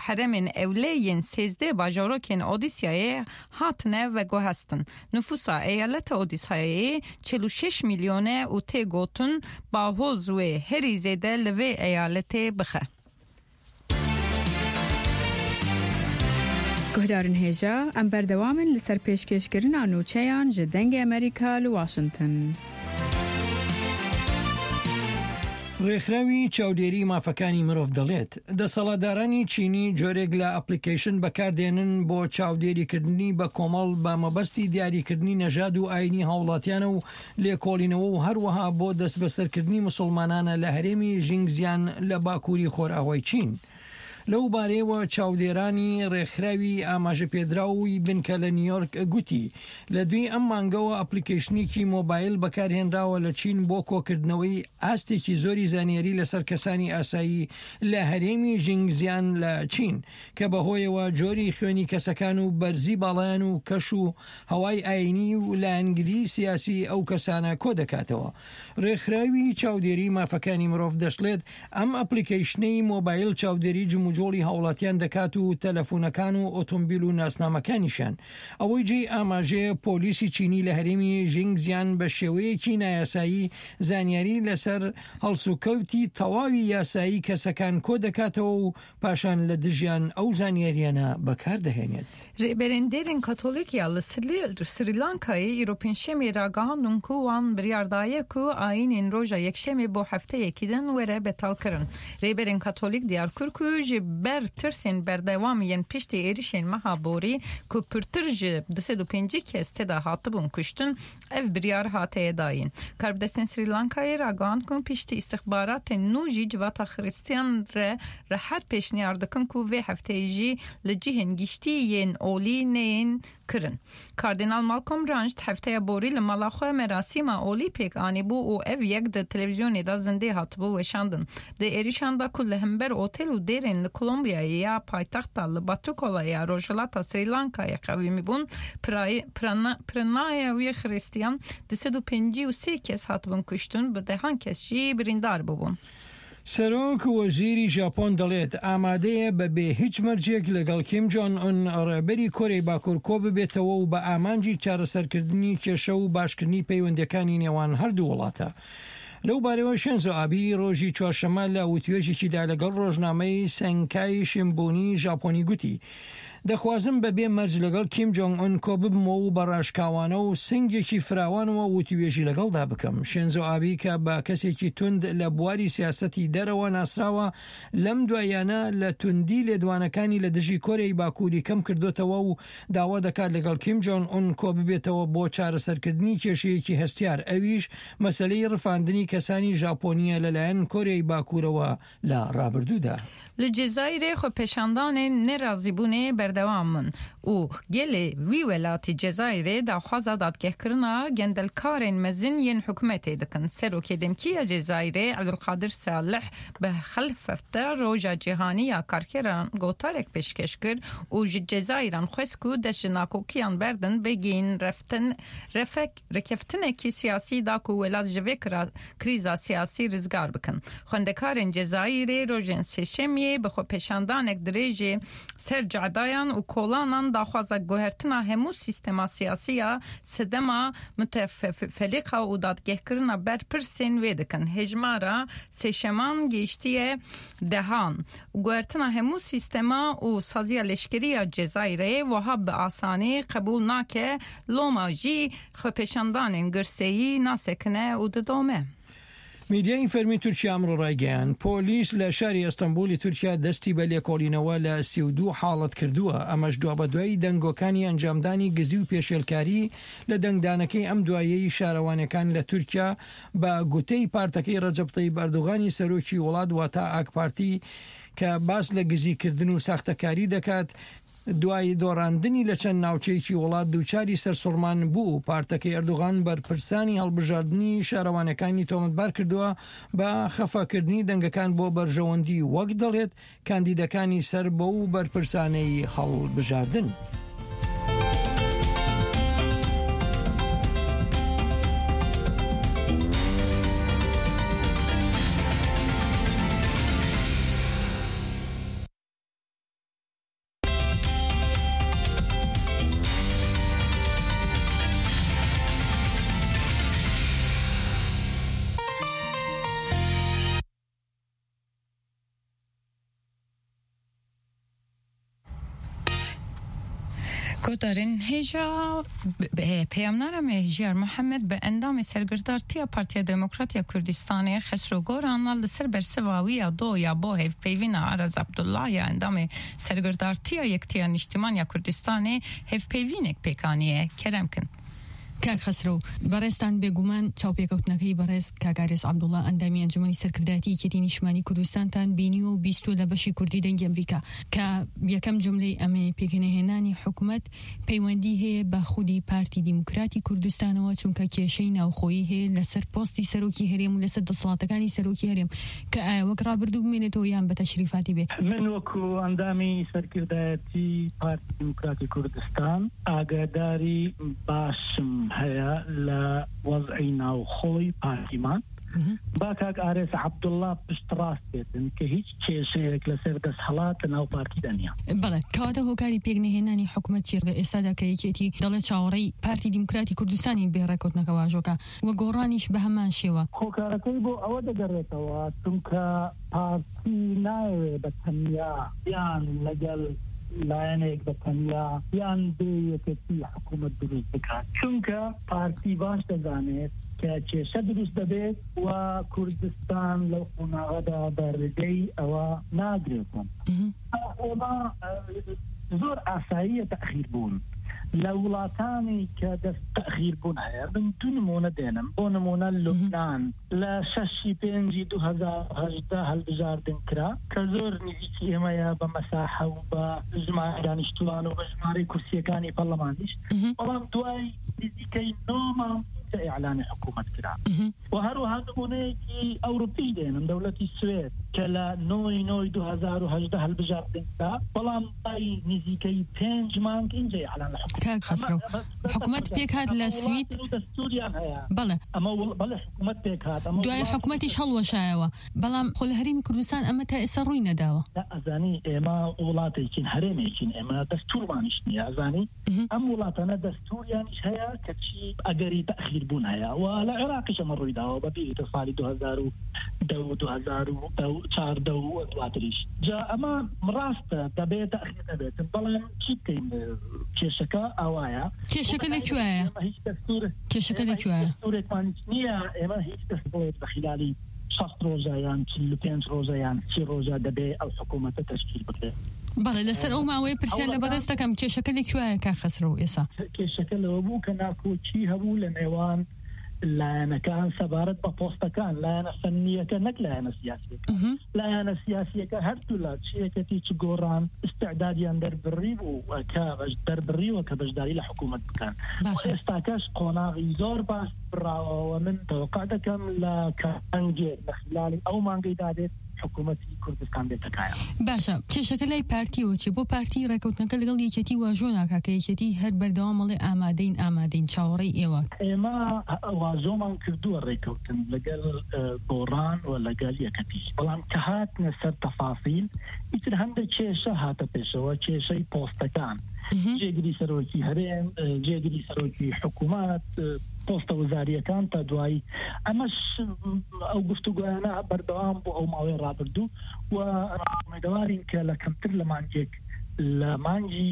حرمên ewleyên 13 bajarokên Odysyayê hatine veguhestin. Nüfusa eyaleta Odysyayê 46 milyone û tê gotin bahoz wê herî zêde li vê eyaletê bixe. گهدارن هێژا ئەم بەردەوامن لەسەر پێشکەشکردنا نوچەیان ji dengê Amerîka li Washington. ڕێکخراوی چاودێری مافەکانی مرۆڤ دەڵێت دەسەڵاتدارانی چینی جۆرێک لە ئەپلیکیشن بەکاردێنن بۆ چاودێریکردنی بە کۆمەڵ بە مەبەستی دیاریکردنی نەژاد و ئاینی هاوڵاتیانە و لێکۆڵینەوە و هەروەها بۆ دەست بەسەرکردنی موسڵمانانە لە هەرێمی ژینگزیان لە باکووری خۆرئاوای چین. لەو بارەیەوە چاودێرانی ڕێکخراوی ئاماژە پێدراوی بنکە لە نیویۆرک گوتی لە دوی ئەم مانگەوە ئەپلیکیشنێکی مۆبایل بەکارهێنراوە لە چین بۆ کۆکردنەوەی ئاستێکی زۆری زانیاری لەسەر کەسانی ئاسایی لە هەرێمی ژینگزیان لە چین کە بەهۆیەوە جۆری خوێنی کەسەکان و بەرزی باڵایان و کەش و هەوای ئاینی و لایەنگری سیاسی ئەو کەسانە کۆ دەکاتەوە. ڕێکخراوی چاودێری مافەکانی مرۆڤ دەشڵێت ئەم ئەپلیکیشنەی مۆبایل چاودێری جموجۆڵی هاوڵاتیان دەکات و تەلەفۆنەکان و ئۆتۆمبیل و ناسنامەکانیشان. ئەوەی جێ ئاماژەیە پۆلیسی چینی لە هەرێمی ژینگزیان بە شێوەیەکی نایاسایی زانیاری لەسەر هەڵسوکەوتی تەواوی یاسایی کەسەکان کۆ دەکاتەوە و پاشان لە دژیان ئەو زانیاریانە بەکاردەهێنێت. Rêberendêrên Katolikya li Sri Lankayê îro pênşemê ragihandin ku wan biryardaye ku ayînên roja yekşemê bo hefteyekî din were betalkirin. Rêberên Katolik diyar kir ku ji ber tirsên berdewam yên piştî êrişên meha borî ku pirtir ji 205 kes têda hatibûn kuştin ev biryar hatiye dayîn. Karbidestên Sri Lankayê ragihand ku piştî istixbaratên nû jî civata xristiyan re rehet pêşniyar dikin ku vê hefteyê jî li cihên giştî yên olî neyên kirin. Kardinal Malcolm Ranjit hefteya borî li mala xwe merasîma olî pêk anîbû û ev yek di televizyonê da zindê hatibû weşandin. Di êrişan da ku li hember otel û dêrên li Kolombiyayê ya paytexta li Batukola ya rojhilata Sri Lankayê qewîmî bûn piranaya wê xristiyan 253 kes hatibûn kuştin bi dehan kes jî birîndar bûbûn. سەرۆک وەزیری ژاپۆن دەڵێت ئامادەیە بەبێ هیچ مەرجێک لەگەڵ کیم جۆن ئون ڕێبەری کۆرەی باکوور کۆ ببێتەوە و بە ئامانجی چارەسەرکردنی کێشە و باشکردنی پەیوەندەکانی نێوان هەردوو وڵاتە. لەو بارەوە شێنزۆ ئابی ڕۆژی چوارشەممە لە وتوێژێکیدا لەگەڵ ڕۆژنامەی سەنکای شیمبوونی ژاپۆنی گوتی دەخوازم بەبێ مەرج لەگەڵ کیم جۆنگ ئون کۆ ببمەوە و بەڕاشکاوانە و سنگێکی فراوانەوە وتوێژی لەگەڵدا بکەم. شێنزۆ ئابی کە بە کەسێکی تند لە بواری سیاسەتی دەرەوە ناسراوە لەم دوایانە لە توندی لێدوانەکانی لە دژی کۆرەی باکووری کەم کردوتەوە و داوا دەکات لەگەڵ کیم جۆنگ ئون کۆ ببێتەوە بۆ چارەسەرکردنی کێشەیەکی هەستیار ئەویش مەسەلەی ڕفاندنی کەسانی ژاپۆنیە لەلایەن کۆرەی باکوورەوە لە ڕابردوودا. Li Cezayirê xwe peşandanên nerazîbûnê berdewam in û gelê wî welatî Cezayirê daxwaza dadgehkirina gendelkarên mezin yên hikûmetê dikin. Serokê Demkîya Cezayirê Abdulkadir Salih bi xelfefta roja cîhanî ya karkeran gotarek pêşkêş kir û ji Cezayiran xwest ku dest ji nakokiyan berdin bigîn rekeftinekî siyasî da ku welat ji vê krîza siyasî rizgar bikin. Xwendekarên Cezayirê rojên sêşemiyê bi xwe pêşandanek dirêjê ser cedayan û kolanan daxwaza guhertina hemû sîstema siyasî ya sedema mütefelîqa û dadgehkirina berpirsên wê dikin. Hejmara sêşeman gêştiye dehan. Guhertina hemû sîstema û saziya leşkeriya Cezayirê wiha bi asanî qebûl nake loma jî xwe pêşandanên girseyî nasekine û didome. میدیای فەرمی تورکیا ئەمڕۆ ڕایگەیاند پۆلیس لە شاری ئەستەمبولی تورکیا دەستی بە لێکۆڵینەوە لە 32 حاڵەت کردووە. ئەمەش دوا بە دوای دەنگۆکانی ئەنجامدانی گزی و پێشێلکاری لە دەنگدانەکەی ئەم دوایەی شارەوانەکان لە تورکیا بە گوتەی پارتەکەی ڕەجەب تەیب ئەردوغانی سەرۆکی وڵات واتە ئاک پارتی کە باس لە گزیکردن و ساختەکاری دەکات دوای دۆڕاندنی لە چەند ناوچەیەکی وڵات دووچاری سەرسوڕمان بوو. پارتەکەی ئەردوغان بەرپرسانی هەڵبژاردننی شارەوانەکانی تۆمەتبار کردووە بە خەفاکردنی دەنگەکان بۆ بەرژەوەندی وەک دەڵێت کاندیدەکانی سەر بە و بەرپرسانەی هەڵبژاردن. گوتارین هجا پیامنار مهجیار محمد به اندام سرگردارتی پارتی دموکراتیا کردستان خسرو گوران لسر برسواوی دو یا با هف پیوین عرض عبدالله یا اندام سرگردارتی یکتیا نشتمان یا کردستان هف پیوینک پیکانیه کرم کن. کاک خسرو بەڕێستان بێگومان چاوپێکەوتنەکەی بەڕێز کاگارێز عەبدوڵڵا ئەندامی ئەنجومەنی سەرکردایەتی یەکێتی نیشتمانی کوردستانتان بینی و بیستوە لە بەشی کوردی دەنگی ئەمریکا کە یەکەم جملەی ئەمەیە پێکەنەهێنانی حکوومەت پەیوەندی هەیە بە خودی پارتی دیموکراتی کوردستانەوە چونکە کێشەی ناوخۆیی هەیە لەسەر پۆستی سەرۆکی هەرێم و لەسەر دەسەڵاتەکانی سەرۆکی هەرێم کە ئایا وەک ڕابردوو بمێنێتەوە یان بە تەشریفاتی بێ. من وەکو ئەندامی سەرکردایەتی پارتی دیموکراتی کوردستان ئاگاداری باشم هەیە لە وەضعی ناوخۆی پارتیمان با کاک ئارێز عەبدوڵڵا پشت ڕاست بێتن کە هیچ کێشەیەک لەسەر دەستهەڵات لە ناو پارتی دەنیا. بەڵێ کەواتە هۆکاری پێکنەهێنانی حکوومەت چیە ئێستادا کە یەکێتی دەڵێ چاوەڕێی پارتی دیموکراتی کوردستانی بێڕێکەوتنەکە واژۆکە و گۆڕانیش بە هەمان شێوە. هۆکارەکەی بۆ ئەوە دەگەڕێتەوە چونکە پارتی نایەوێ بە تەنیا یان لەگەڵ لایەنێک بە تەنیا یان بێ یەکێتی حکوومەت دروست بکات چونکە پارتی باش دەزانێت کە کێشە دروست دەبێت و کوردستان لەو قۆناغەدا بەڕێگەی ئەوە ناگرێتن. ئێمە زۆر ئاساییە تەخیر بوون لە وڵاتانی کە دەست تەخیر بوون هەیە من دوو نمونە دێنم بۆ نمونە لوبنان لە 6/5/2018 هەڵبژاردن کرا کە زۆر نزیکی ئێمەیە بە مەساحە و بە ژمارە دانیشتوان و بە ژمارەی کورسیەکانی پەرلەمانیش بەڵام دوای نزیکەی 9 مانگ ئیعلانی حکوومەت کرا و هەروەها نمونەیەکی ئەوروپی دێنم دەوڵەتی سوێد کە لە 9/9/2018 هەڵبژاردن کرا بەڵام دوای نزیکەی 5 مانگ اینجا ئیعلان کاک خسرو حکوومەت پێک هات لە سوید دەستوریان هەیە بەڵێ ئەمە بەڵێ حکوومەت پێک هات دوای حکوومەتیش هەڵوەشایەوە بەڵام خۆ لە هەرێمی کوردستان ئەمە تا ئێستا ڕووی نەداوە. ئەزانی ئێمە وڵاتێکین هەرێمێکین ئێمە دەستورمانیش نییە ئەزانی ئەم وڵاتانە دەستوریانیش هەیە کە چی ئەگەری تەخیر بوون هەیە و لە عێراقیش ئەمە ڕوویداوە بە بیرتە ساڵی 2014 و دواتریش جا ئەمە ڕاستە دەبێت تەخیر دەبێتن بەڵام چی بکەین کێشەکە ئەوایە کێشەکە لەکوێیە کێشەکە لەکوێیە دەستورێکمان نییە ئێمە هیچ کەس بڵێت بە خلالی 60 ڕۆژە یان 45 ڕۆژە یان 30 ڕۆژە دەبێت ئەو حکوومەتە تەشکیل بکرێت. بەڵێ لەسەر ئەو ماوەیە پرسیار لە بەڕێز دەکەم کێشەکە لەکوێیە کاک خسرو ئێستا کێشەکە لەوە بوو کە ناکۆچی هەبوو لە نێوان لایەنەکان سەبارەت بە پۆستەکان لایەنە فەنیەکە نەک لایەنە سیاسیەکە لایەنە سیاسیەکە هەردوو لە چیەکەتی چ گۆڕان استعدادیان دەربڕی بوو کە دەربڕیوە کە بەشداری لە حکوومەت بکەن ئێستاکەش قۆناغی زۆر باش بڕاوەوە من تەوقع دەکەم لە کانگێ لە خلالی ئەو مانگەی دادێت حکوومەتی کوردستان بێتەکایە. باشە کێشەکە لای پارتیەوە چی بۆ پارتی ڕێکەوتنەکە لەگەڵ یەکێتی واژۆ ناکا کە یەکێتی هەر بەردەوام مەڵێ ئامادەین چاوەڕێی ئێوە ئێمە واژۆمان کردووە ڕێکەوتن لەگەڵ گۆڕان و لەگەڵ یەکەتی بەڵام کە هاتنە سەر تەفاسیل ئیتر هەندێک کێشە هاتە پێشەوە کێشەی پۆستەکان جێگری سەرۆکی هەرێم جێگری سەرۆکی حکوومەت پۆستە وەزاریەکان تا دوایی ئەمەش ئەو گفتوگویانە بەردەوام بۆ ئەو ماوەی ڕابردوو و ڕاستەمەدەوارین کە لە کەمتر لە مانگێک لە مانگی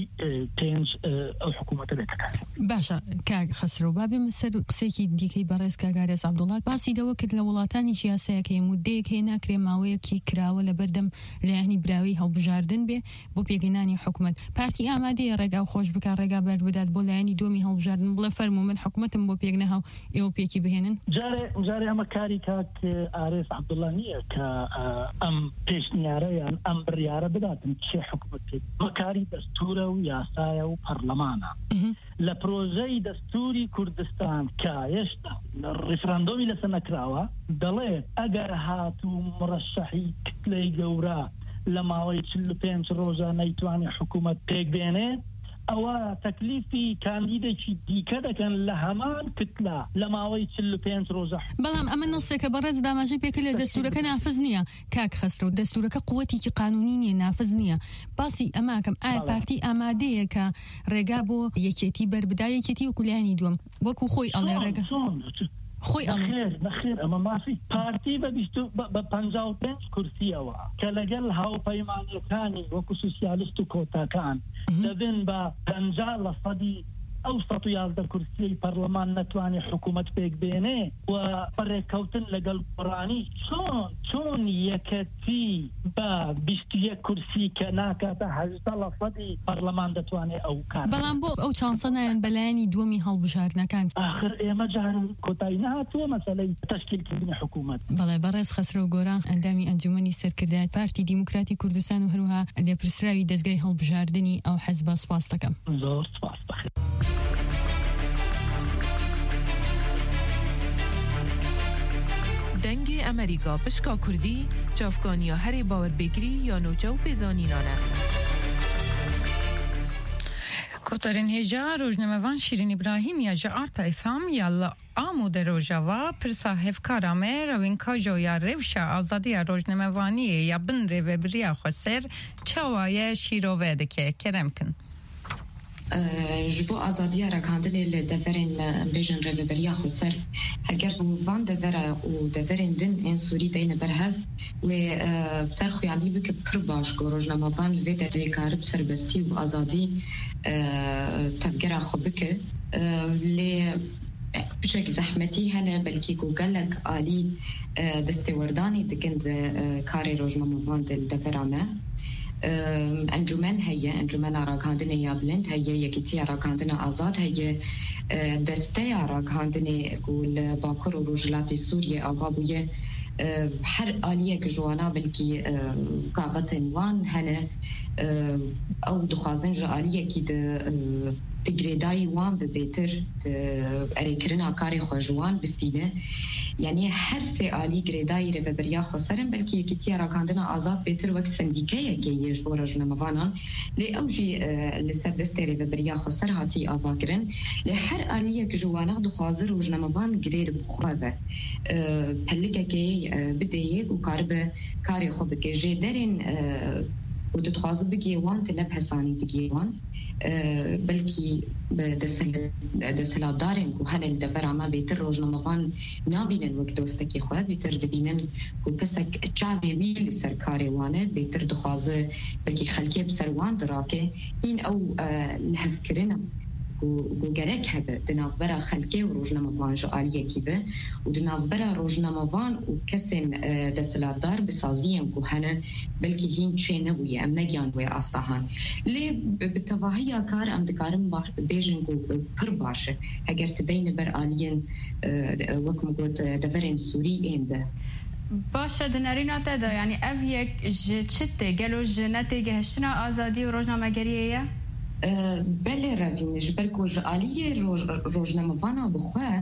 5 ئەو حکوومەتە بێتەکان. باشە کاک خسرو بابێمە سەر قسێکی دیکەی بەڕێز کاگارێز عەبدوڵڵا باسی دەوە کرد لە وڵاتانی یاسایەکە مودەیەک هەیە ناکرێ ماوەیەکی کراوە لە بەردەم لایەنی براوی هەڵبژاردن بێ بۆ پێگەینانی حکوومەت پارتی ئامادەیە ڕێگا خۆش بکە ڕێگا بەر بدات بۆ لایەنی دومی هەڵبژاردن بڵێ فەرموو من حکوومەتم بۆ پێک نەهاو ئێوە پێکی بهێنن جارێ ئەمە کاری کاک ئارێز عەبدوڵڵا نییە کە ئەم پێشنیارە یان ئەم بڕیارە بداتن چێ حکوومەت کاری دەستورە و یاسایە و پەرلەمانە لە پرۆژەی دەستوری کوردستان کە هێشتا ڕیفراندۆمی لەسەر نەکراوە دەڵێت ئەگەر هاتوو مڕەشەحی کتلەی گەورە لە ماوەی 45 ڕۆژە نەیتوانێت حکوومەت پێک بێنێت ئەوە تەکلیفی کاندیدێکی دیکە دەکەن لە هەمان کتلە لە ماوەی 45 ڕۆژە. بەڵام ئەمە نەسێکە بەڕێز داماژەی پێکە لە دەستورەکە نافز نییە کاک خسرو دەستورەکە قووەتێکی قانونی نییە نافز نییە باسی ئەماکەم ئایا پارتی ئامادەیە کە ڕێگا بۆ یەکێتی بەربدا یەکێتی وەکو لایەنی دووەم وەکو خۆی ئەڵێ ڕێگا خوي نخير اما ما في بارتي ببنجاو بنج كرسيوا كلجل هاو بيماني كاني وكو سوسياليستو كوتا كان لذن ببنجال صدي أوسط يالدر كرسي برلمان نتواني حكومة بيك بيني وبريكوتن لقل قراني شون يكتي بيستيه كرسي كناكا تحجت لصدي برلمان نتواني أو كان بلان بو أو چانسنا بلاني دومي هالبجارنا كان آخر إيما جار كوتاينات ومثلا تشكيل كبني حكومة بلا برز خسرو گوران اندامي انجمني سركردات بارتي ديمقراطي كردستان وهروها اللي برسراوي دزگای هالبجاردني أو حزب سپاس دکم زور سپاس بخير دنگ امریکا پشکا کردی جافگانیا هری باور بگیری یا نوچو بزانینانه کترین هجا روزنامه‌وان شیرین ابراهیم یا جار تایفام یا آموده روزاوا پرسا هفکارامه روینکا جویا روشا آزادی روزنامه‌وانی یا بن رو بریا خسر چوای شیروه دکه کرم کن جبو آزادی راکاندنی لدفرین بیشن ربریا خسر اگر وان دفر و دفرین دن این سوری دین برهف و بترخو یعنی بک پر باش گروجنامه وان لوی در کارب سربستی و آزادی تفکر خوبک ل بشكل زحمتي هنا بلكي جوجلك آلي دستورداني دكند كاري روجنامه وان دفرانه انجمن هي انجمن راکاندن یا بلند هي یکیتی راکاندن آزاد هي دسته راکاندن گول باکر و روجلاتی سوریه آوابویه هر آلیه که جوانا بلکی کاغت انوان هنه او دخوازن جا آلیه که تگریدای وان ببیتر اریکرنا کاری خوشوان بستینه یعنی هر سه آلی گریدای رو بریا خسرن بلکه یکیتی راکاندن آزاد بیتر وقت سندیکه یکیش بو رجنموانان لی اوجی لسر دسته رو بریا خسر هاتی آواگرن لی هر آلیه که جوانا دخوازه رجنموان گرید بخواه پلگه که بدهیه و کاری خوب که جدرین و تتخواز بگیوان تنب حسانی تگیوان بلکی دسلا دارن که هنه لدفرامه بیتر روزنامه‌وان نابینن وقت دوستکی خواه بیتر دبینن که کسک چاوی ویل سرکاری وانه بیتر دخوازه بلکی خلکی بسروان دراکه این او لحف کرنم گو گرک هبه دنافبرا خلقه و روزنامه‌وان جو آلیه کیوه و دنافبرا روزنامه‌وان و کسین دستلاتدار بسازیان که هنه بلکه هین چه نبویه ام نگیان وی آستاهان لی بتواهی کار ام دکارم بیجن که پر باشه اگر تدین بر آلیین وکم گود دورین سوری اینده باشه دنارینا تدا یعنی او یک چته گلو جنته گهشتنا آزادی و روزنامه‌گریه بله روین جبرکو جالیه روزنامه‌وان بخواه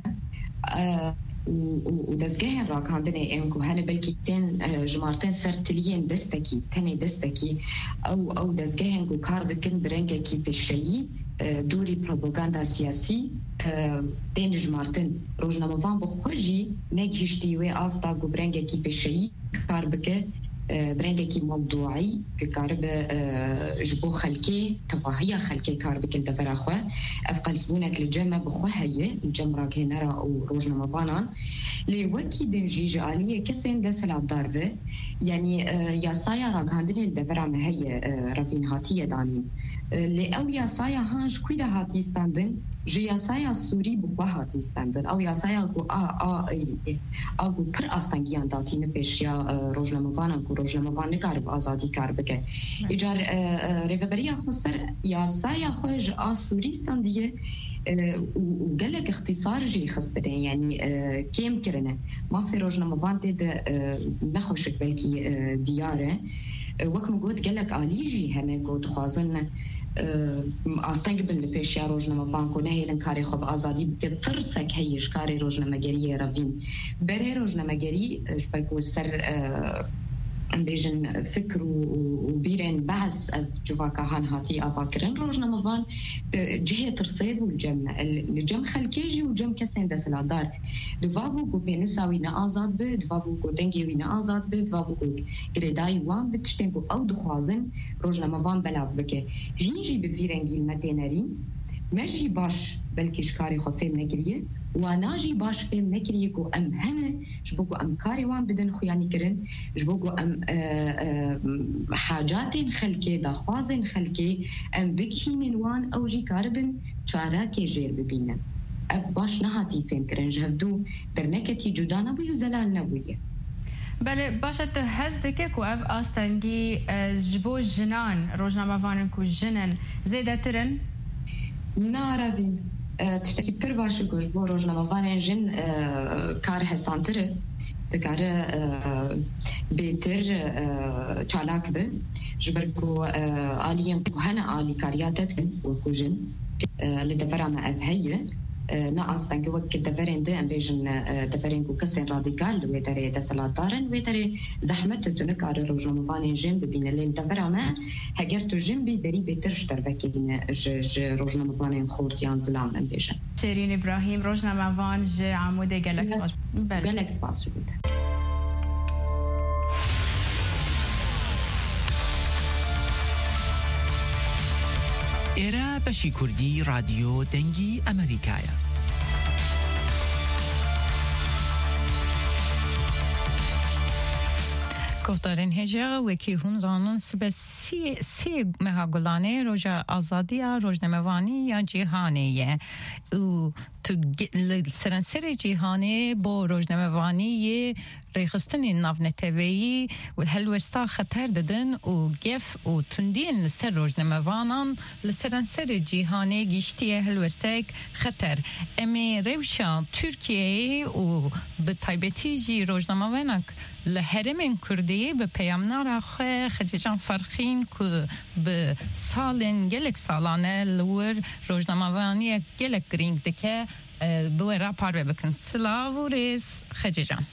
و دستگاه راکاندن این که هنه بلکی تن جمارتن سرتلیین دستکی تنی دستکی او دستگاه این کار دکن برنگه کی پیشهی دوری پروپاگاندا سیاسی تن جمارتن روزنامه‌وان بخوجی نگهشتی و آستا گو برنگه کی پیشهی کار بکه برندێکی موضوعی کە کارە بە ji بۆ خەلکێ تەواهیە خەلکێ کار بکەن دەڤەراخوا ئەف قەلسبوونێک لە جەمە بخوا هەیە جەم ڕاگەهێنەرە و ڕۆژنامەوانان لێ وەکی دنجی ji aliyê kesên deshilatdar ve yanî yasaya ragihandinê li devera me heye revîn hatiye danîn lê ew yasaya han ji kwî re hatî standin ji yasaya Sûrî bixwe hatî standin ew yasaya ku a ku pir astengiyan datîne pêşiya rojnamevanan ku rojnamevan nikaribe azadî kar bike îcar rêveberiya xwe ser yasaya xwe ji a Sûrî standiye و gelek اختصار jî xistirên yanî kêm kirine mafê rojnamevan tê de nexweşik belkî diyar e wek min got gelek alî jî hene ku dixwazin asteng bin li pêşiya rojnamevan ku nehêlin karê xwe bi azadî bike tirsek heye ji karê rojnamegeriyê revîn berê rojnamegerî ji ber ku ser بیشن فکر و بیرن بعض جواکا هان هاتی آفاکرن روزنامه‌وان جهه ترسیب و الجم خلکیجی و جم کسین دستلاتدار دوابو کو بینوساوی نآزاد به دوابو کو دنگی نآزاد به دوابو کو گریدای وان بتشتن کو او دخوازن روزنامه‌وان بلاو بکه هینجی به ویرنگی مدینری ماشي باش بلکه شکاری خو فهم نگریه وناجي باش فهم نكريكو أم هنا جبوكو أم كاريوان بدن خياني كرن جبوكو أم حاجات خلكي داخوازن خلكي أم بكهين وان أو جي كاربن شاراكي جير ببينن باش نهاتي فهم كرن جهدو درنكتي جدانا بيو زلال نبوية بله باشد هزدك کو اف آستنگی جبو جنان روزنامه وانن کو جنن زیده ترن؟ ناروین تشتكي بير باش گوش بو روزنامه وانن جن کار حسانتره تكاره بيتر چالاك به جبركو آليين كوهنا آلي كارياتت وكو جن لدفرع مع أفهية ناقص تنكي وقت دفرين ده أم بيجن دفرين كو كسين راديكال ويتري دسلاتارن ويتري زحمت تنك على روزنامه جن ببين اللي دفرع ما هجرتو جن بيدري بيترشتر وكين روزنامه خورتيان زلام أم بيجن شيرين إبراهيم روزنامه وان ج عمود جالكس باس ئێرە بەشی کوردی رادیۆ دەنگی ئەمریکایە. گفتارین هجا وکی هون زانن سبه سی مهاگلانه روژا آزادیا روزنامه‌وانی یا جهانیه و تو سرانسر جهانی با روزنامه‌وانی ریخستنی ناونتویی و هلوستا خطر دادن و گف و تندین لسر روزنامه‌وانان لسرانسر جهانی گیشتی هلوستک خطر امی روشا ترکیه و به تایبتی جی روزنامه‌وانک لحرم کردی به پیامنار خجان فرخین که به سالن گلک سالانه لور روزنامه‌وانی گلک گرینگ دکه به راپار بکن سلاو و ریز خجان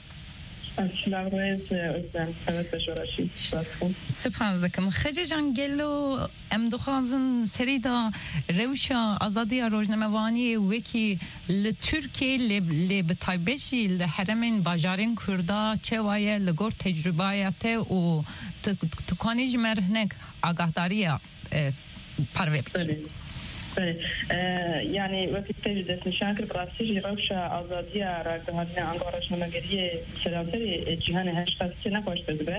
سپاس دکم خجان گلو ام دخوازن سریدا روشا آزادی روزنامه‌وانی وکی لترکیه لبتایبشی لحرمین باجارین کردا چه وایه لگور تجربیات و تکانیج مرهنک آگاهداری پروه بید يعني وقت تجد نشانكر براسيجي روشة آزادية راقهاتنا عنقا روشنامه‌گری سرانسر جهان هشتاستی نکوش بزبه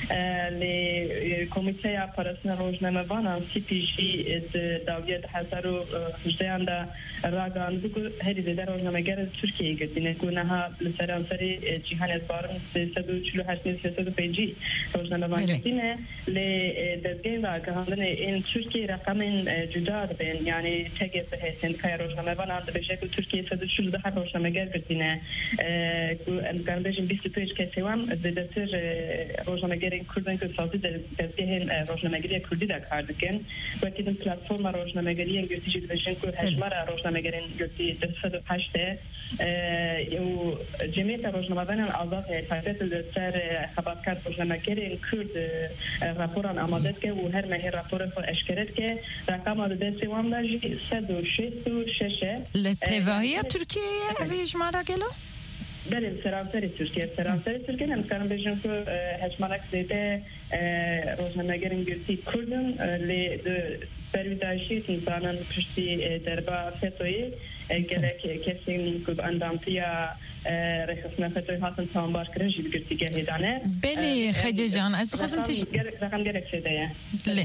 لکومیته پرسنل روزنامه‌وانان CPG داویت حسر و هجدهان دا راقان بکو هری زیده روزنامه‌گر ترکیه گردینه گونها لسرانسر جهان ازبارن 348,305 روزنامه‌وان گردینه لدزگین راقهاندن این ترکیه رقم جدا بین يعني تجد بهسند كاي روزنامه‌وان عند بشكل تركيا سدشل ده روزنامه‌گر گردینه كان بيجن 25 كسوام ددتر روزنامه‌گرین کردن که سازی دزگین روزنامه‌گری کردی دا کار دکن وقتی این پلتفرم روزنامه‌گری گرتی بشن که هشمار روزنامه‌گرین گرتی 208 و جمعیت روزنامه‌وان آزاد تایید دستر خبرکار روزنامه‌گرین کرد راپوران آماده که و هر ماه راپور خود اشکرد که رقم عدد سوام داشت 166 لتوهیه ترکیه ویش مارا گلو؟ بله سرانسر ترکیه نمی‌کنم بجن که هشمارک دیده روزنامه‌گرین گرتی کردن لی برویداشی انسانان پشتی دربا فتوی گلک کسی نیکو اندامتیا رخصنا فتوی هاتن تامبار کرن جیب گرتی گهیدانه بله خجه جان از خواستم رقم گلک شده بله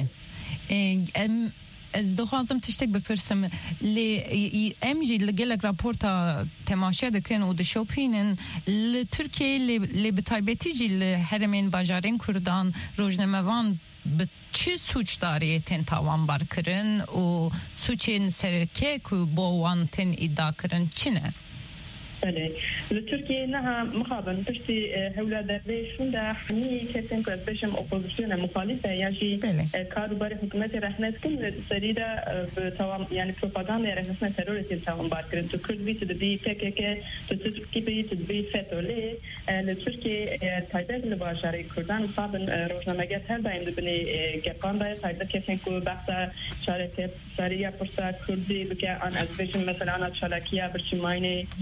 از دخوازم تشتک بپرسم امجی لگلک راپورتا تماشا دکن و دشوپینن لترکیه لبتایبتی جی لحرمین باجارین کردان روزنامه‌وان به چه سوچ داری تن تاوان بار کرن و سوچین سرکه که با وان تن ادعا کرن چنه؟ بله لترکیه نه مخابن پشتی هولا درویشون ده همی کسیم که از بشم اپوزیسیون مخالفه یعنی کاروبار حکومت رهنت کن سریده به توام یعنی پروپاگاندا رهنت تروریستی توام بار کردن تو کرد بیت دبی PKK تو ترکی بیت دبی فتولی لترکیه تایید لباشاری کردن مخابن روزنامه‌گر هر دایم دبنی گپان دای تایید کسیم که بحث شارکت سریع پرسا کردی بکه آن از بشم مثلا آن چالاکیه برچماینه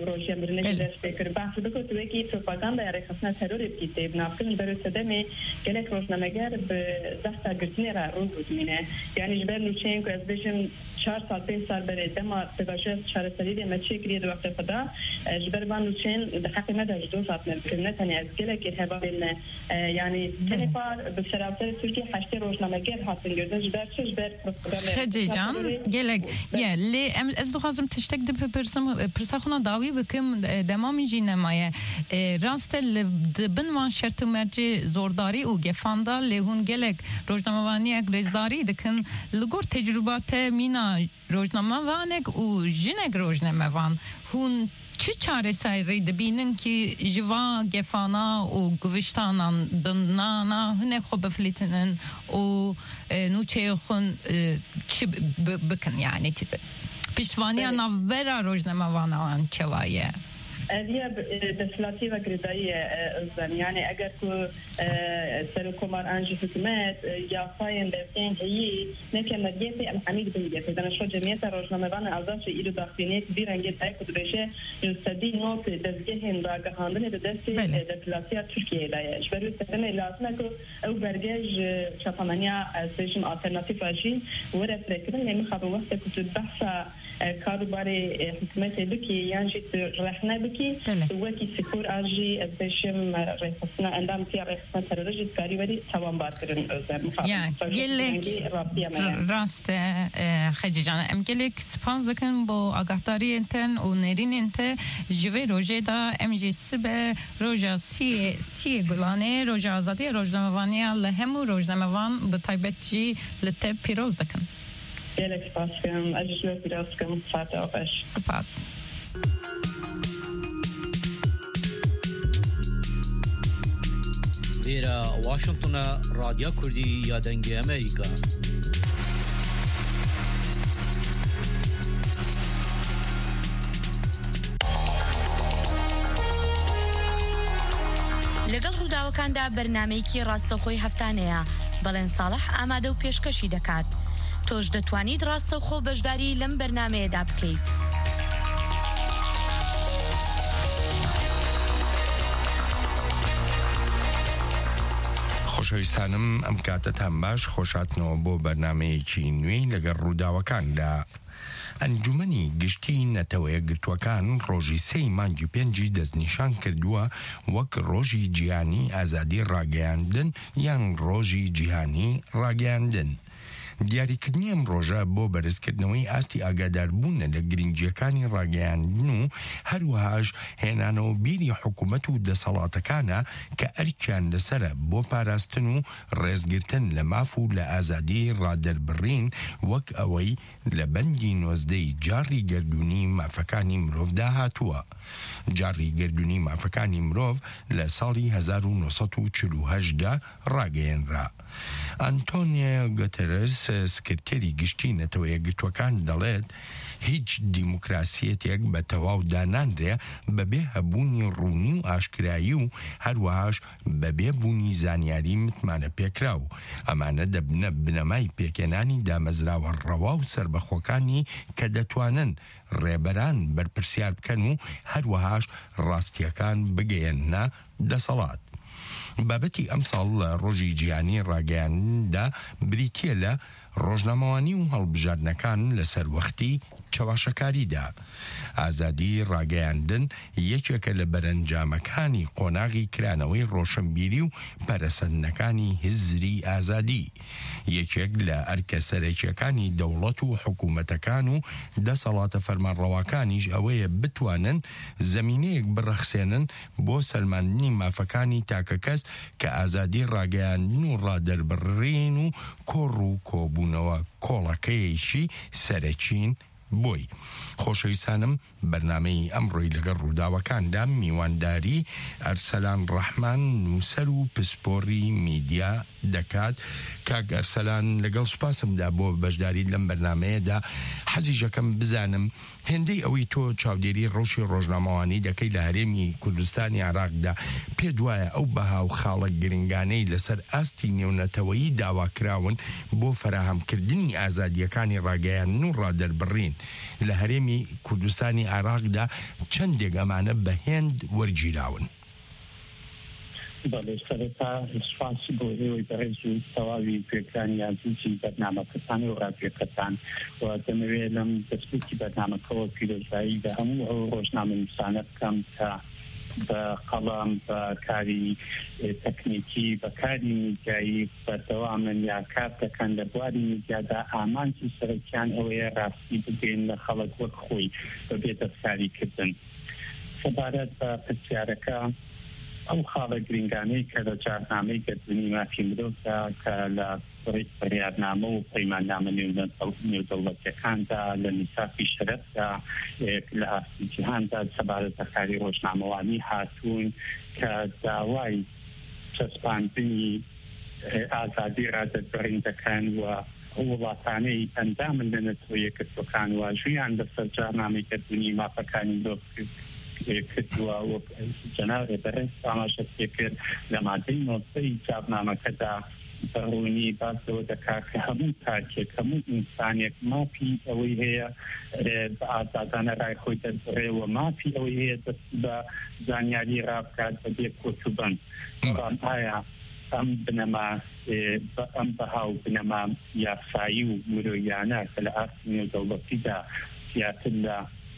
روشیا مرنش دست فکر بحث بکن توی کی پروپاگاندا یا خصنا ترور کتاب نافذ برای صدمه گلک روزنامه‌گر به دست گرتنی را روز بودمینه یعنی جبر نوچین که از بچم 4 سال 5 سال برای دما تباشر 4 سالی ما چه کریه دو وقت خدا جبر بان نوچین به حق مدرج دو ساعت نکنه تنی از گلک هبابین یعنی تنفار به شرایط ترکیه 8 روزنامه‌گر هستن گرده جبر خدی جان گلک یا لی از دو خازم تشتک دب پرسخونا داوی بکم دمامی جینه مایه راست بنوان شرط مرجع زورداری و گفاندا لهون گلک روزنامه‌وانی اگریزداری دکن لگور تجربات مینا روزنامه‌وانک و جنگ روزنامه‌وان هون چه چاره سایری دبینن که جوا گفانا و گوشتانان دنانا هنه خوب فلیتنن و نوچه خون چی بکن یعنی پیشوانی نوورا روزنامه‌وانان چوایه هي دسلاتي وقردائية يعني أجر كو سركمار أنجي حكومات يا فاين دفين هي نكمل جيتي الحميد بن جيتي أنا شو جميع روزنامة وانا أعزاش إيرو داخلينيك بيرانجيت هاي كده بيشه يستدي نوت دزجهن راجع هندن دستي دسلاتي تركيا لا شبرو تفهم لازم أكو أو برجاج شافمانيا سيشن alternative أشي ورا فكرة نيم خبر وقت كنت بحث كاروباري حكومات بكي يعني رحنا بكي وكي سكور أجي بشم رئيسنا عندما في رئيسنا ترجع كاري بدي توان باترن يعني قلك راست خديجة أم قلك سباز لكن بو أقطاري إنتن ونرين إنت جوي روجي دا أم جي سبة روجا سي قلاني روجا آزادي روجنامه‌وانی لهمو روجنامه‌وان بطيبت جي لتب پیروز دكن قلك سپاس كم أجل پیروز كم فاتح آبش سپاس ویرا واشنطن رادیو کردی یا دنگی امریکا لەگەڵ ڕووداوەکاندا بەرنامەیەکی ڕاستەوخۆی هەفتانەیە بەڵێن ساڵح ئامادە و پێشکەشی دەکات تۆش دەتوانیت ڕاستەوخۆ بەشداری لەم بەرنامەیەدا بکەیت خۆشەویستانم ئەم کاتتان باش خۆشاتنەوە بۆ بەرنامەیەکی نوێی لەگەڵ ڕووداوەکاندا ئەنجومەنی گشتی نەتەوەیە گرتوەکان ڕۆژی 3 مانگی 5 دەستنیشان کردووە وەک ڕۆژی جیهانی ئازادی ڕاگەیاندن یان ڕۆژی جیهانی ڕاگەیاندن دیاریکردنی ئەم ڕۆژە بۆ بەرزکردنەوەی ئاستی ئاگاداربوونە لە گرنگیەکانی ڕاگەیاندن و هەروەهاش هێنانەوە بیری حکوومەت و دەسەڵاتەکانە کە ئەرکیان لەسرە بۆ پاراستن و ڕێزگرتن لە ماف و لە ئازادی ڕادەربڕین وەک ئەوەی لە بەندی 19 جاری گردوونی مافەکانی مرۆڤدا هاتووە. جاری گردوونی مافەکانی مرۆڤ لە ساڵی 1948دا ڕاگەیەنرا. ئەنتۆنیۆ گوتێرس سکرتێری گشتی نەتەوەیە گرتوەکان دەڵێت هیچ دیموکراسیەتێک بە تەواو دانانرێ بەبێ هەبوونی ڕوونی و ئاشکرایی و هەروەهاش بەبێ بوونی زانیاری متمانە پێکراو. ئەمانە دەبنە بنەمای پێکێنانی دامەزراوە ڕەوا و سربەخۆکانی کە دەتوانن ڕێبەران بەرپرسیار بکەن و هەروەهاش ڕاستیەکان بگەیەنە دەسەڵات. بابەتی ئەمساڵ لە ڕۆژی جیهانی ڕاگەیاندندا بریتیە لە ڕۆژنامەوانی و هەڵبژاردنەکان لەسەر وەختی چەواشەکاریدا. ئازادی ڕاگەیاندن یەکێکە لە بەرەنجامەکانی قۆناغی کرانەوەی ڕۆشنبیری و پەرەسەندنەکانی هزری ئازادی. یەکێک لە ئەرکە سەرەکیەکانی دەوڵەت و حکوومەتەکان و دەسەڵاتە فەرمانڕەواکانیش ئەوەیە بتوانن زەمینەیەک بڕەخسێنن بۆ سەلماندنی مافەکانی تاکە کەس کە ئازادی ڕاگەیاندن و ڕادەربڕین و کۆڕ و کۆبوونەوە کۆڵەکەیەکی سەرەکین بۆی. خۆشەویستانم بەرنامەی ئەمڕۆی لەگەڵ ڕووداوەکاندا میوانداری ئەرسەلان ڕەحمان نووسەر و پسپۆڕی میدیا دەکات. کاک ئەرسەلان لەگەڵ سوپاسمدا بۆ بەشداری لەم بەرنامەیەدا حەزیژەکەم بزانم هێندەی ئەوەی تۆ چاودێری ڕۆژی ڕۆژنامەوانی دەکەی لە هەرێمی کوردستانی عێراقدا پێت وایە ئەو بەها و خاڵە گرنگانەی لەسەر ئاستی نێونەتەوەیی داواکراون بۆ فەراهەمکردنی ئازادیەکانی ڕاگەیاندن و ڕادەربڕین لە هەرێمی کوردستانی عێراقدا چەندێک ئەمانە بە هێند وەرگیراون. بەڵێ سەرەتا سوپاسی بۆ ئێوەی بەڕێز و تەواوی گوێکرانی یازیجی بەرنامەکەتان و ڕادیۆکەتان و دەمەوێت لەم دەستپێکی بەرنامەکەەوە پیرۆزایی بە هەموو ئەو ڕۆژنامەنووسانە بکەم کە بە قەڵام بە کاری تەکنیکی بە کاری میدیایی بەردەوامن یا کار دەکەن لە بواری میدیادا ئامانجی سەرەکیان ئەوەیە ڕاستی بگەین لە خەڵک وەک خۆی بەبێ دەستکاریکردن. سەبارەت بە پرسیارەکە ئەو خاڵە گرنگانەی کە لە جارنامەی گەردنی مافی مرۆڤدا کە لە بڕیارنامە و پەیماننامە نێودەوڵەتیەکاندا لە میساقی شەرەفدا لە ئاستی جیهاندا سەبارەت بە کاری ڕۆژنامەوانی هاتوون کە داوای چەسپاندنی ئازادی ڕادەربڕین دەکەن و وڵاتانەی ئەندامن لە نەتەوە یەکگرتوەکان واژویان لەسەر جارنامەی گەردنی مافەکانی مرۆڤ کردووە و جەنابێ بەڕێز ئاماژە پێکرد لە مادەی نۆزدەی جارنامەکەدا بەڕوونی باسەوە دەکات کە هەموو کارکێک هەموو ئینسانێک مافی ئەوەی هەیە بە ئازادانە ڕای خۆی دەربڕێەوە مافی ئەوەی هەیە دەست بە زانیاری ڕابکات بەبێ کۆتوبەن. ئایا ئەم بنەما ئەم بەهاو بنەما یاسایی و مرۆیانە کە لە ئاستی نێودەوڵەتیدا زیاتر لە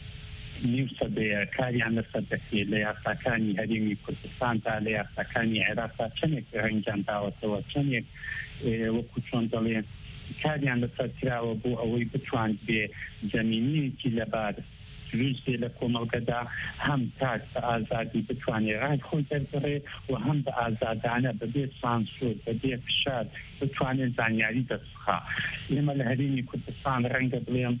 نیو سەدەیە کاریان لەسەر دەکرێت لە یاساکانی هەرێمی کوردستاندا لە یاساکانی عێراقدا چەندێک ڕەنگیان داوەتەوە چەندێک وەکو چۆن دەڵێن کاریان لەسەر کراوە بۆ ئەوەی بتوان بێ زەمینەیەکی لەبار دروست بێ لە کۆمەڵگەدا هەم تاک بە ئازادی بتوانێت ڕای خۆی دەربڕێ و هەم بە ئازادانە بەبێ سانسۆر بەبێ فشار بتوانێت زانیاری دەستخا. ئێمە لە هەرێمی کوردستان ڕەنگە بڵێم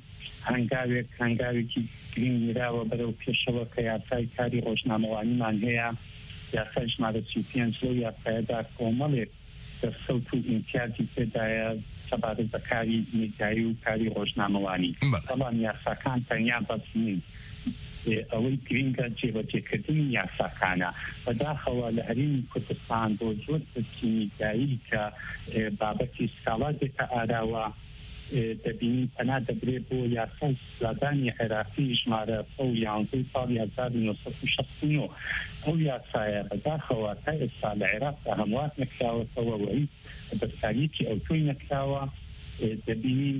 هەنگاوێکی گرنگیراوە بەرەو پێشەوە کە یاسای کاری ڕۆژنامەوانیمان هەیە یاسای ژمارە 35 لەو یاسایەدا کۆمەڵێک دەرسەوت و ئیمتیازی پێدایە سەبارەت بە کاری میدیایی و کاری ڕۆژنامەوانی. بەڵام یاساکان تەنیا بەس نین ئەوەی گرنگە جێبەجێکردنی یاساکانە بەداخەوە لە هەرێمی کوردستان بۆ زۆر دەستی میدیایی کە بابەتی سکاڵاتێکە ئاراوە دەبینی پەنا دەبرێت بۆ یاسای سزادانی عێراقی ژمارە 11 ساڵی 1969 ئەو یاسایە بەداخەوە تا ئێستا لە عێراقدا هەموار نەکراوەتەوە و هیچ دەستکاریەکی ئەوتۆی نەکراوە. دەبینی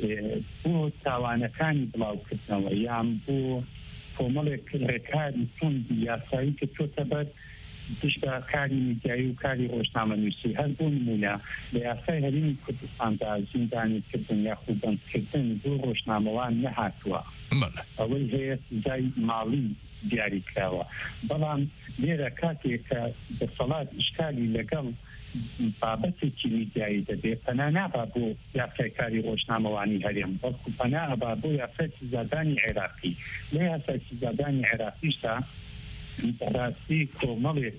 بۆ تاوانەکانی بڵاوکردنەوە یان بۆ کۆمەڵێک ڕێکاری توندی یاسایی کە چۆتە بەر پشتە کاری میدیایی و کاری ڕۆژنامەنووسی هەر بۆ نمونە لە یاسای هەرێمی کوردستاندا زیندانیکردن یا خوبەندکردن بۆ ڕۆژنامەوان نەهاتووە. ئەوەی هەیە سزای ماڵی دیاری کراوە. بەڵام لێرە کاتێک کە دەسەڵات ئیشکالی لەگەڵ بابەتێکی میدیایی دەبێت پەنا نابا بۆ یاسای کاری ڕۆژنامەوانی هەرێم بەڵکو پەنا ئەبا بۆ یاسای سزادانی عێراقی. لە یاسای سزادانی عێراقیشدا بەڕاستی کۆمەڵێک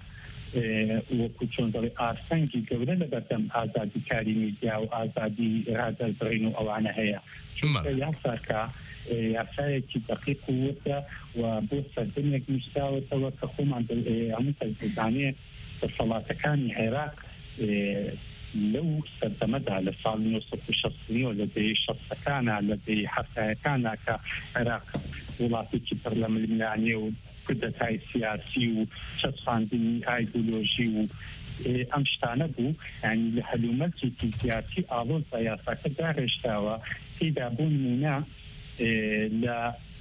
وەکو چۆن دەڵێ ئاسەنگی گەورە لە بەردەم ئازادی کاری میدیا و ئازادی ڕادەربڕین و ئەوانە هەیە. چونکە یاساکە یاسایەکی دقیق وتە و بۆ سەردەمێک نووسراوەتەوە کە خۆمان هەموو دەزانێ دەسەڵاتەکانی عێراق لەو سەردەمەدا لە ساڵ 1960 لە دەی شەستەکانە لە دەی هەفتەیەکانە کە عێراق وڵاتێکی پڕ لە ملیانێ و کودەتای سیاسی و چەسپاندنی ئایدۆلۆژی و ئەم شتانە بوو یعنی لە هەلومەرجێکی سیاسی ئاڵۆز بە یاساکەدا ڕێژراوە تێدا بوو نمونە لە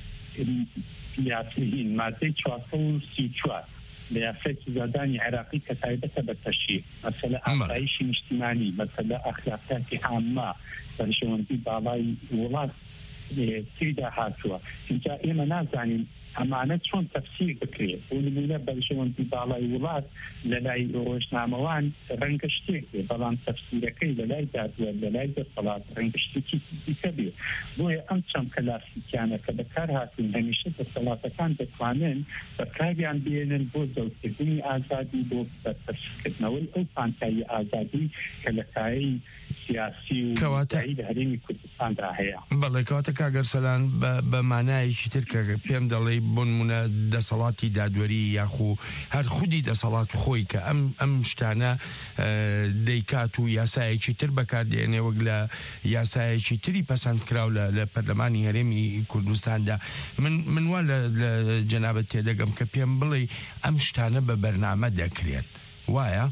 یاسین مادەی 434 لە یاسای سزادانی عێراقی کە تایبەتە بە تەشریع مەسەلە ئاسایشی نیشتیمانی مەسەلە ئەخلاقیاتی عامە بەرژەوەندی باڵای وڵات تێدا هاتووە. اینجا ئێمە نازانین ئەمانە چۆن تەفسیر بکرێت بۆ نمونە بەرژەوەندی باڵای وڵات لە لای ڕۆژنامەوان ڕەنگە شتێک بێ بەڵام تەفسیرەکەی لە لای دادوەر لە لای دەسەڵات ڕەنگە شتێکی دیکە بێ. بۆیە ئەم چەند کلاسیکیانە کە بەکار هاتوون هەمیشە دەسەڵاتەکان دەتوانن بەکاریان بێنن بۆ زەوتکردنی ئازادی بۆ بەرپرسکردنەوەی ئەو پانتایی ئازادی کە لە کایەی سیاسی و کەواتە لە هەرێمی کوردستاندا هەیە. بەڵێ کەواتە کاگەرسەلان بە مانایەکی تر کە پێم دەڵێ بۆنمونە دەسەڵاتی دادوەری یاخو هەر خودی دەسەڵات خۆی کە ئەم شتانە دەیکات و یاسایەکی تر بەکاردێنێ وەک لە یاسایەکی تری پەسەند کراو لە پەرلەمانی هەرێمی کوردستاندا. من وا لە جەنابەت تێدەگەم کە پێم بڵێ ئەم شتانە بە بەرنامە دەکرێن، وایە؟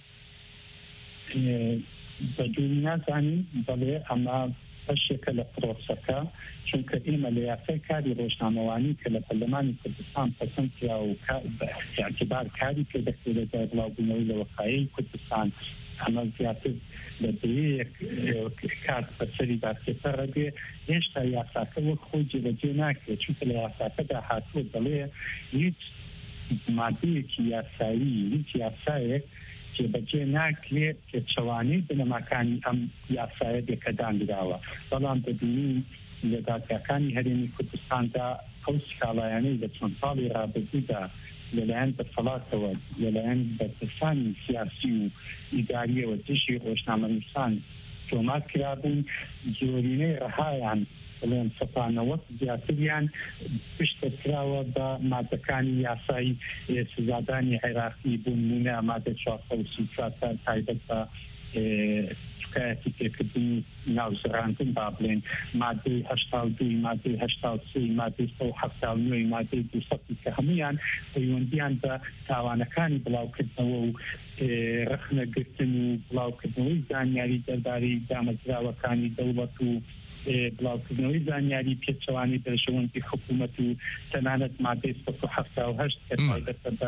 بەدووری نازانین بەڵێ ئەمە بەشێکە لە پرۆسەکە، چونکە ئێمە لە یاسای کاری ڕۆژنامەوانی کە لە پەرلەمانی کوردستان پەسەند کرا و اعتبار کاری پێ دەکرێت لە بڵاوبوونەوەی لە وەقایعی کوردستان، ئەمە زیاتر لە دوێیەک کات بەسەری باسێتەڕە بێ. هێشتا یاساکە وەک خۆی جێبەجێ ناکرێت، چونکە لە یاساکەدا هاتووە دەڵێ هیچ مادەیەکی یاسایی، هیچ یاسایەک جێبەجێ ناکرێت کە چەوانەی بنەماکانی ئەم یاسایە بێکەدانراوە. بەڵام ببینین لە دادگاکانی هەرێمی کوردستاندا ئەو سکاڵایانەی لە چەند ساڵی ڕابردوودا لەلایەن دەسەڵاتەوە، لەلایەن بەرپرسانی سیاسی و ئیداریەوە دژی ڕۆژنامەنووسان تۆمات کرابوون، زۆرینەی ڕەهایان بڵێن سەپانەوە زیاتریان پشتەکراوە بە مادەکانی یاسایی سزادانی عێراقی بوونمونە مادە 434 تایبەت بە شکایەتی پێکردنی ناوزەڕاندن با بڵێن، مادەی 82 مادەی 83 مادەی 179 مادەی 200 کە هەمویان پەیوەندیان بە تاوانەکانی بڵاوکردنەوە و ڕخنەگرتن و بڵاوکردنەوەی زانیاری دەربارەی دامەزراوەکانی دەوڵەت و بڵاوکردنەوەی زانیاری پێچەوانی دەرژەوەندی حکوومەت و تەنانەت مادەی 178 کە تایبەتە بە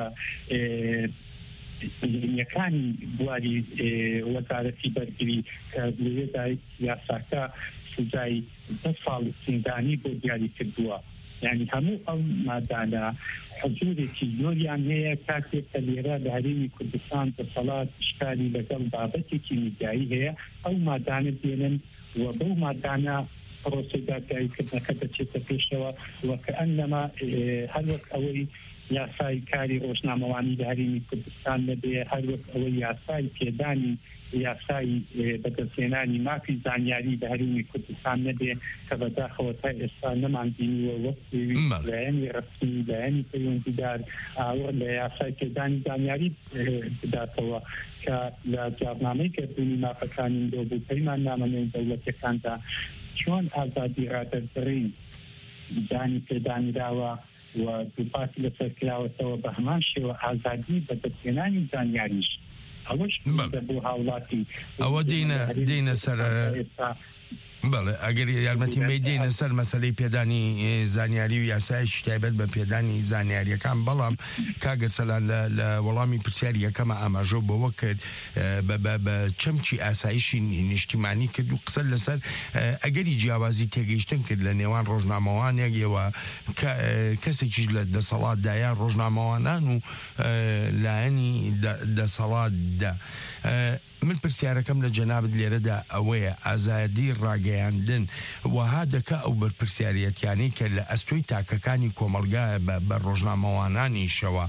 یەکانی بواری وەزارەتی بەرگری کە لەوێدا یاساکە سزای 10 ساڵ زیندانی بۆ دیاری کردووە. یعنی هەموو ئەو مادانە حضورێکی زۆریان هەیە کاتێک کە لێرە لە هەرێمی کوردستان دەسەڵات شکاری لەگەڵ بابەتێکی میدیایی هەیە، ئەو مادانە دێنن و بەو مادانە پرۆسەی دادگاییکردنەکە دەچێتە پێشەوە وەکە ئەنەما هەر وەک ئەوەی یاسای کاری ڕۆژنامەوانی لە هەرێمی کوردستان نەبێ، هەر وەک ئەوەی یاسای پێدانی یاسای بەدەستهێنانی مافی زانیاری لە هەرێمی کوردستان نەبێ کە بەداخەوە تا ئێستا نەمانبینیوە وەک لایەنی ڕەسمی لایەنی پەیوەندیدار ئاوە لە یاسای پێدانی زانیاری بداتەوە کە لە جوابنامەی کردنی مافەکانی دۆبوو پەیمان نامەنەوەی دەوڵەتیەکاندا چۆن ئازادی ڕادەربڕین دانی پێدانراوە و دووپاتی لەسەر کراوەتەوە بە هەمان شێوە ئازادی بەدەستهێنانی زانیاریش ئەوەش بۆ هاوڵاتی ئەوە دێنە سەر بەڵێ ئەگەر یارمەتی بێ دێنە سەر مەسەلەی پێدانی زانیاری و یاسایشی تایبەت بە پێدانی زانیاریەکان. بەڵام کاگەرسەلان لە وەڵامی پرسیاری یەکەمە ئاماژە بۆەوە کرد بە چەمکی ئاسایشی نیشتیمانی کرد و قسە لەسەر ئەگەری جیاوازی تێگەیشتن کرد لە نێوان ڕۆژنامەوانێکەوە کەسێکیش لە دەسەڵاتدایە ڕۆژنامەوانان و لایەنی دەسەڵاتدا. من پرسیارەکەم لە جەنابەت لێرەدا ئەوەیە ئازادی ڕاگەیاندن وەها دەکا ئەو بەرپرسیاریەتیانەی کە لە ئەستۆی تاکەکانی کۆمەلگایە بە ڕۆژنامەوانانیشەوە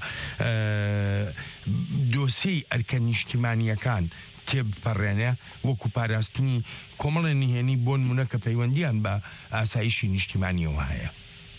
دۆسیەی ئەرکە نیشتیمانیەکان تێبپەڕێنێ وەکو پاراستنی کۆمەڵە نهێنی بۆ نمونە کە پەیوەندیان بە ئاسایشی نیشتیمانیەوە هەیە.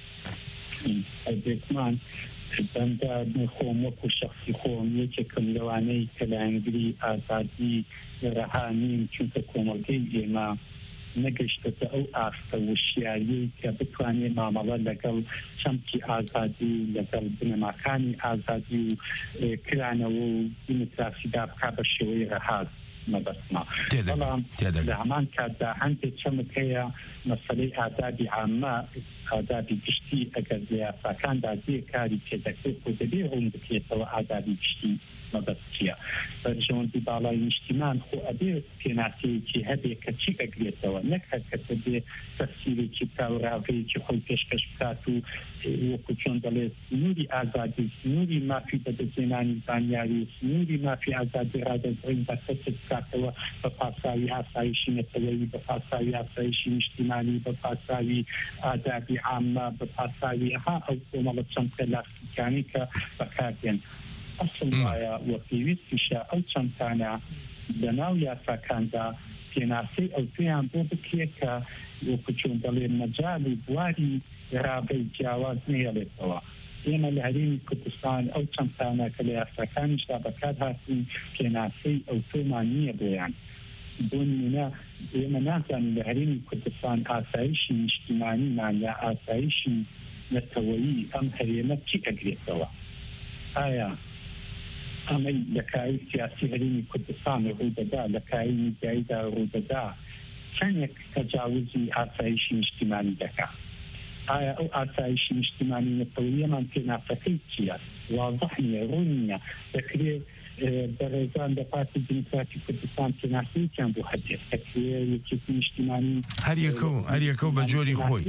بەندە خۆم وەکو شخصی خۆم یەکێکم لەوانەی کە لە ئەنگلی ئازادی ڕەهانیم، چونکە کۆمەڵگەی ئێمە نەگەشتێتە ئەو ئاستە وشیاری کە بتوانێت مامەڵە لەگەڵ چەمکی ئازادی لەگەڵ بنەماکانی ئازادی و کرانەوە و دیموکراسیدا بکا بە شێوەی ڕەهات مەبەستما. بەڵام لە هەمان کاتدا هەندێک چەمک هەیە مەسەلەی ئازادی عامە، ئازادی گشتی ئەگەر لە یاساکاندا دێ کاری پێدەکرێت و دەبێ ڕوون بکرێتەوە ئازادی گشتی مەبەست چییە. بەرژەوەندی باڵای نیشتیمان خۆ ئەبێ پێناسەیەکی هەبێ کە چی ئەگرێتەوە، نەک هەر کەسە بێ تەفسیرێکی بکا و ڕاوەیەکی خۆی پێشکەش بکات و وەکو چۆن دەڵێت سنووری ئازادی، سنووری مافی بەدەستهێنانی زانیاری، سنووری مافی ئازادی ڕادەربڕین بە کەسێک بکاتەوە بە پاساوی ئاسایشی نەتەوەیی، بە پاساوی ئاسایشی نیشتیمانی، بە پاساوی ئازادی عامە، بە پاساوی ئەو کۆمەڵە چەمکە لاستیکانی کە بەکاردێن. ئەسڵ وایە وە پێویستیشە ئەو چەمکانە لە ناو یاساکاندا پێناسی ئەو تویان بۆ بکرێت کە وەکو چۆن دەڵێن مەجال و بواری ڕابەی جیاواز نێڵێتەوە. ئێمە لە هەرێمی کوردستان ئەو چەندتانە کە لە یاساکانیشدا بەکار هاتوون پێناسی ئەو تۆمان نییە بۆیان. بۆ نمونە ئێمە نازانین لە هەرێمی کوردستان ئاسایشی نیشتیمانیمان یا ئاسایشی نەتەوەیی ئەم هەرێمە چی ئەگرێتەوە؟ ئایا ئەمەی لە کاری سیاسی هەرێمی کوردستان ڕوودەدا لە کاری میدیاییدا ڕوودەدا چەندێک تەجاوزی ئاسایشی نیشتیمانی دەکات؟ ئایا ئەو ئاسایشی نیشتیمانی نەتەوەییەمان پێناسەکەی چییە؟ واضح نییە، ڕوون نییە. دەکرێت بەڕێزان لە پارتی دیموکراتی کوردستان پێناسەیەکیان بۆ هەبێت دەکرێت یەکێتی نیشتیمانی هەر یەکەو بە جۆری خۆی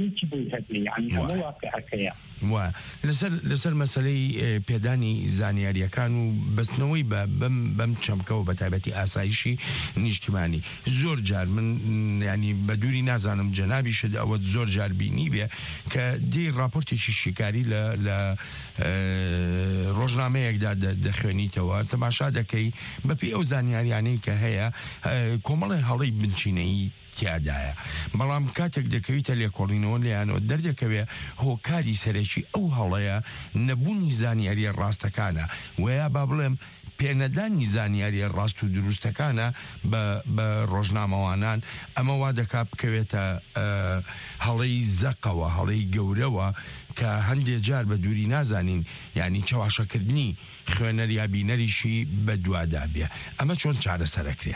وە لەسەر مەسەلەی پێدانی زانیاریەکان و بەستنەوەی بەم چەمکەوە بە تایبەتی ئاسایشی نیشتیمانی زۆر جار من ینی بە دووری نازانم جەنابیشت ئەوە زۆر جار بینی بێ کە دی راپۆرتێکی شیکاری لە ڕۆژنامەیەکدا دەخوێنیتەوە تەماشا دەکەی بەپی ئەو زانیاریانەی کە هەیە کۆمەڵی هەڵی بنچینەی تیادایە، بەڵام کاتێک دەکەویتە لێکۆڵینەوە لەیانەوە دەردەکەوێ هۆکاری سەرەکی ئەو هەڵەیە نەبوونی زانیاریە ڕاستەکانە وەیە با بڵێم پێنەدانی زانیاریە ڕاست و دروستەکانە بە ڕۆژنامەوانان ئەمە وا دەکات بکەوێتە هەڵەی زەقەوە هەڵەی گەورەوە کە هەندێک جار بە دووری نازانین ینی چاواشەکردنی خوێنەر یا بینەریشی بە دوادا بێ. ئەمە چۆن چارەسەرەکرێ؟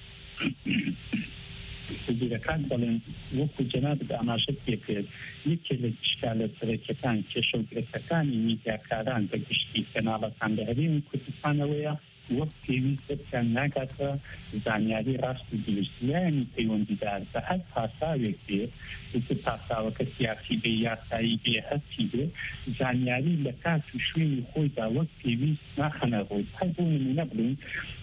بیرەکان بڵێن وەکو جەنابەت ئاماژەت پێکرێت یەکێ لە شکالە سەرەکیەکان کێشەوگرێتەکانی میدیاکاران بە گشتی کەناڵەکان لە هەرێمی کوردستانەوەیە وەک پێویست بکەن ناگاتە زانیاری ڕاست و دروستیانی پەیوەندیدار بە هەر پاساوێک بێت پاساوەکە سیاسی بێ یاسایی بێ هەستی بێ زانیاری لە کات و شوێنی خۆیدا وەک پێویست ناخەنە ڕۆی هەر بۆ نمونە بڵین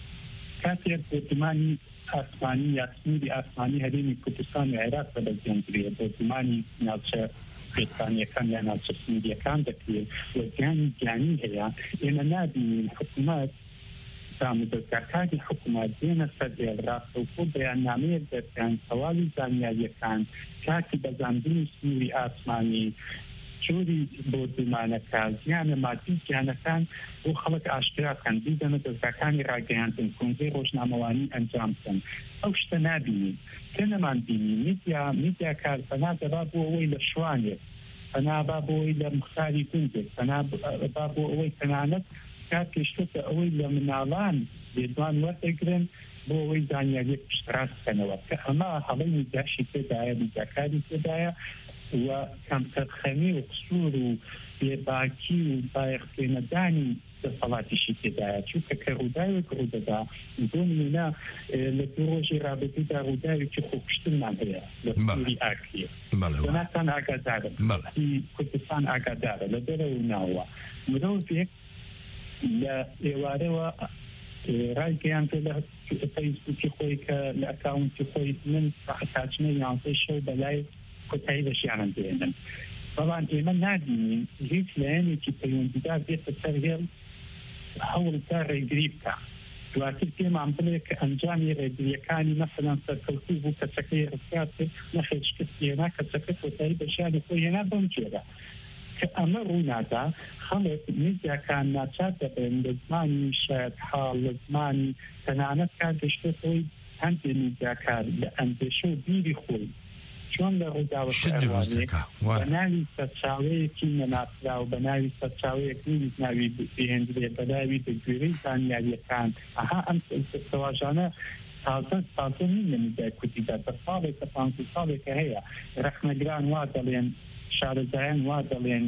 کاتێک بۆتمانی ئاسمانی یا سنووری ئاسمانی هەرێمی کوردستان و عێراق بەدەستێنرێت بۆتمانی ناوچە کوێستانیەکان یا ناوچە سنووریەکان دەکرێت وەزیانی گیانی هەیە. ئێمە نابینین حکوومەت دامودەستگاکانی حکوومەت دێنە سەر ڕاستەوخۆ بەیاننامەیەک دەکەن تەواوی زانیاریەکان کاتی بەزاندنی سنووری ئاسمانی جۆری بۆ دومانەکە زیانە مادی گیانەکان بۆ خەڵک ئاشکراکەن بیدەنە دەستگاکانی ڕاگەیاندن کۆنگرەی ڕۆژنامەوانی ئەنجام بکەن. ئەو شتە نابینین کە نەمان بینی میدیاکار پەنا دەبا بۆ ئەوەی لە شوانێک پەنا با بۆ ئەوەی لە مختاری گوندێک پەنا با بۆ ئەوەی تەنانەت کات پێشتە ئەوەی لە مناڵان لێدوان وەردەگرن بۆ ئەوەی زانیاریەک پشتڕاست بکەنەوە کە ئەمە هەڵەی میدیاشی تێدایە میدیاکاری تێدایە و کەمتەرخەمی و قسوور و بێباکی و بایەخپێنەدانی دەسەڵاتیشی تێدایە چونکە کە ڕووداوێک ڕوودەدا بۆ نمونە لە دوو ڕۆژی رابطەیدا ڕووداوێکی خۆکشتنمان هەیە لە سنووری ئاکریە وەناتان ئاگادارە کوردستان ئاگادارە لە دەرەوە و ناوە مرۆڤێک لە ئێوارەوە ڕایگەیاندە لە فەیسبووکی خۆی کە لە ئەکاونتی خۆی من کاتژمێ 11 شەو بەلای کۆتایی بەشیانم دێنن. بەڵام ئێمە نابینین هیچ لایەنێکی پەیوەندیدار بێتە سەر هێڵ هەوڵدا ڕێگری بکە. دواتر پێمان بڵێ کە ئەنجامی ڕێگریەکانی مەسەلەن سەرکەوتوو بوو کەچەکەی ڕزگار کرد نەخێت شکست هێنا کەچەکە کۆتایی بەشیانی خۆی هێنا بەم جۆرە کە ئەمە ڕوونادا خەڵک میدیاکان ناچار دەبێن لە زمانی شاید حاڵ لە زمانی تەنانەت کار دەشتێتەوەی هەندێک میدیاکار لە ئەندێشە و بیری خۆی چۆن لە ڕووداوە بەناوی سەرچاوەیەکی نەناسرا و بەناوی سەرچاوەیەک ناوی بهێنرێ بەناوی بەگوێرەی زانیاریەکان ئەها ئەم سەواژانە تازە نین لە میدیای کوردیدا بە ساڵێکە 50 ساڵێکە هەیە ڕەخنەگران وا دەڵێن شارەزایان وا دەڵێن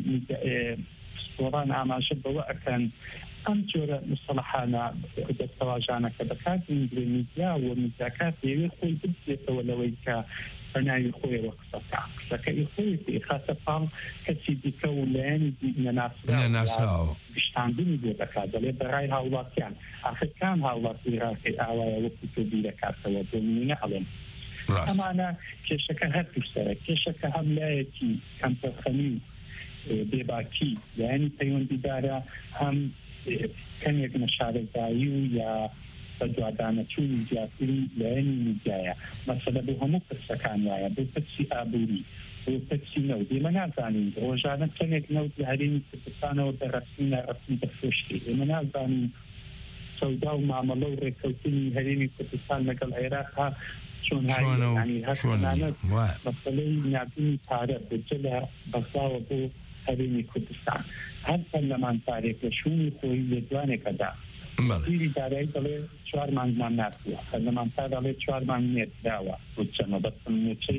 سپۆران ئاماژە بەوە ئەکەن ئەم جۆرە مستەڵەحانە دەستەواژانە کە بەکاردێنرێ میدیا و میدیاکات دەیەوێت خۆی ببێتەوە لەوەی کە بەناوی خۆیەوە قسەکەی خۆی خاصە پاڵ کەسی دیکە و لایەنی نەناسراوە گشتاندنی بۆ دەکات دەڵێ بەڕای هاوڵاتیان ئاخرکان هاوڵاتی عێراقی ئاوایە وەکو تۆ بیر دەکاتەوە بۆ نمونە ئەڵێن ئەمانە کێشەکە هەر دووسەرە کێشەکە هەم لایەکی کەمتەرخەمی و بێباکی یعنی پەیوەندیدارە هەم کەمێک نەشارەزایی و یا بەدوادانەچوونی زیاتری لایەنی میدیایە مەسەلە بۆ هەموو پرسەکان وایە بۆ پرسی ئابووری بۆ پرسی نەوت ئێمە نازانین ڕۆژانە چەندێک نەوت لە هەرێمی کوردستانەوە بەڕەسمی ناڕەسمی دەفرۆشتێ ئێمە نازانین سەودا و مامەڵە و ڕێککەوتنی هەرێمی کوردستان لەگەڵ عێراقا چۆن مەسەلەی ناردنی پارە بجە لە بەساوە بۆ هەرێمی کوردستان هەر پەرلەمانتارێک لە شوونی خۆی لێدوانێکەدا دیری دارایی دەڵێ 4 مانگمان ناتووە پەرلەمانتار دەڵێ 4 مانگ نێردراوە بچەمە بەسموچەی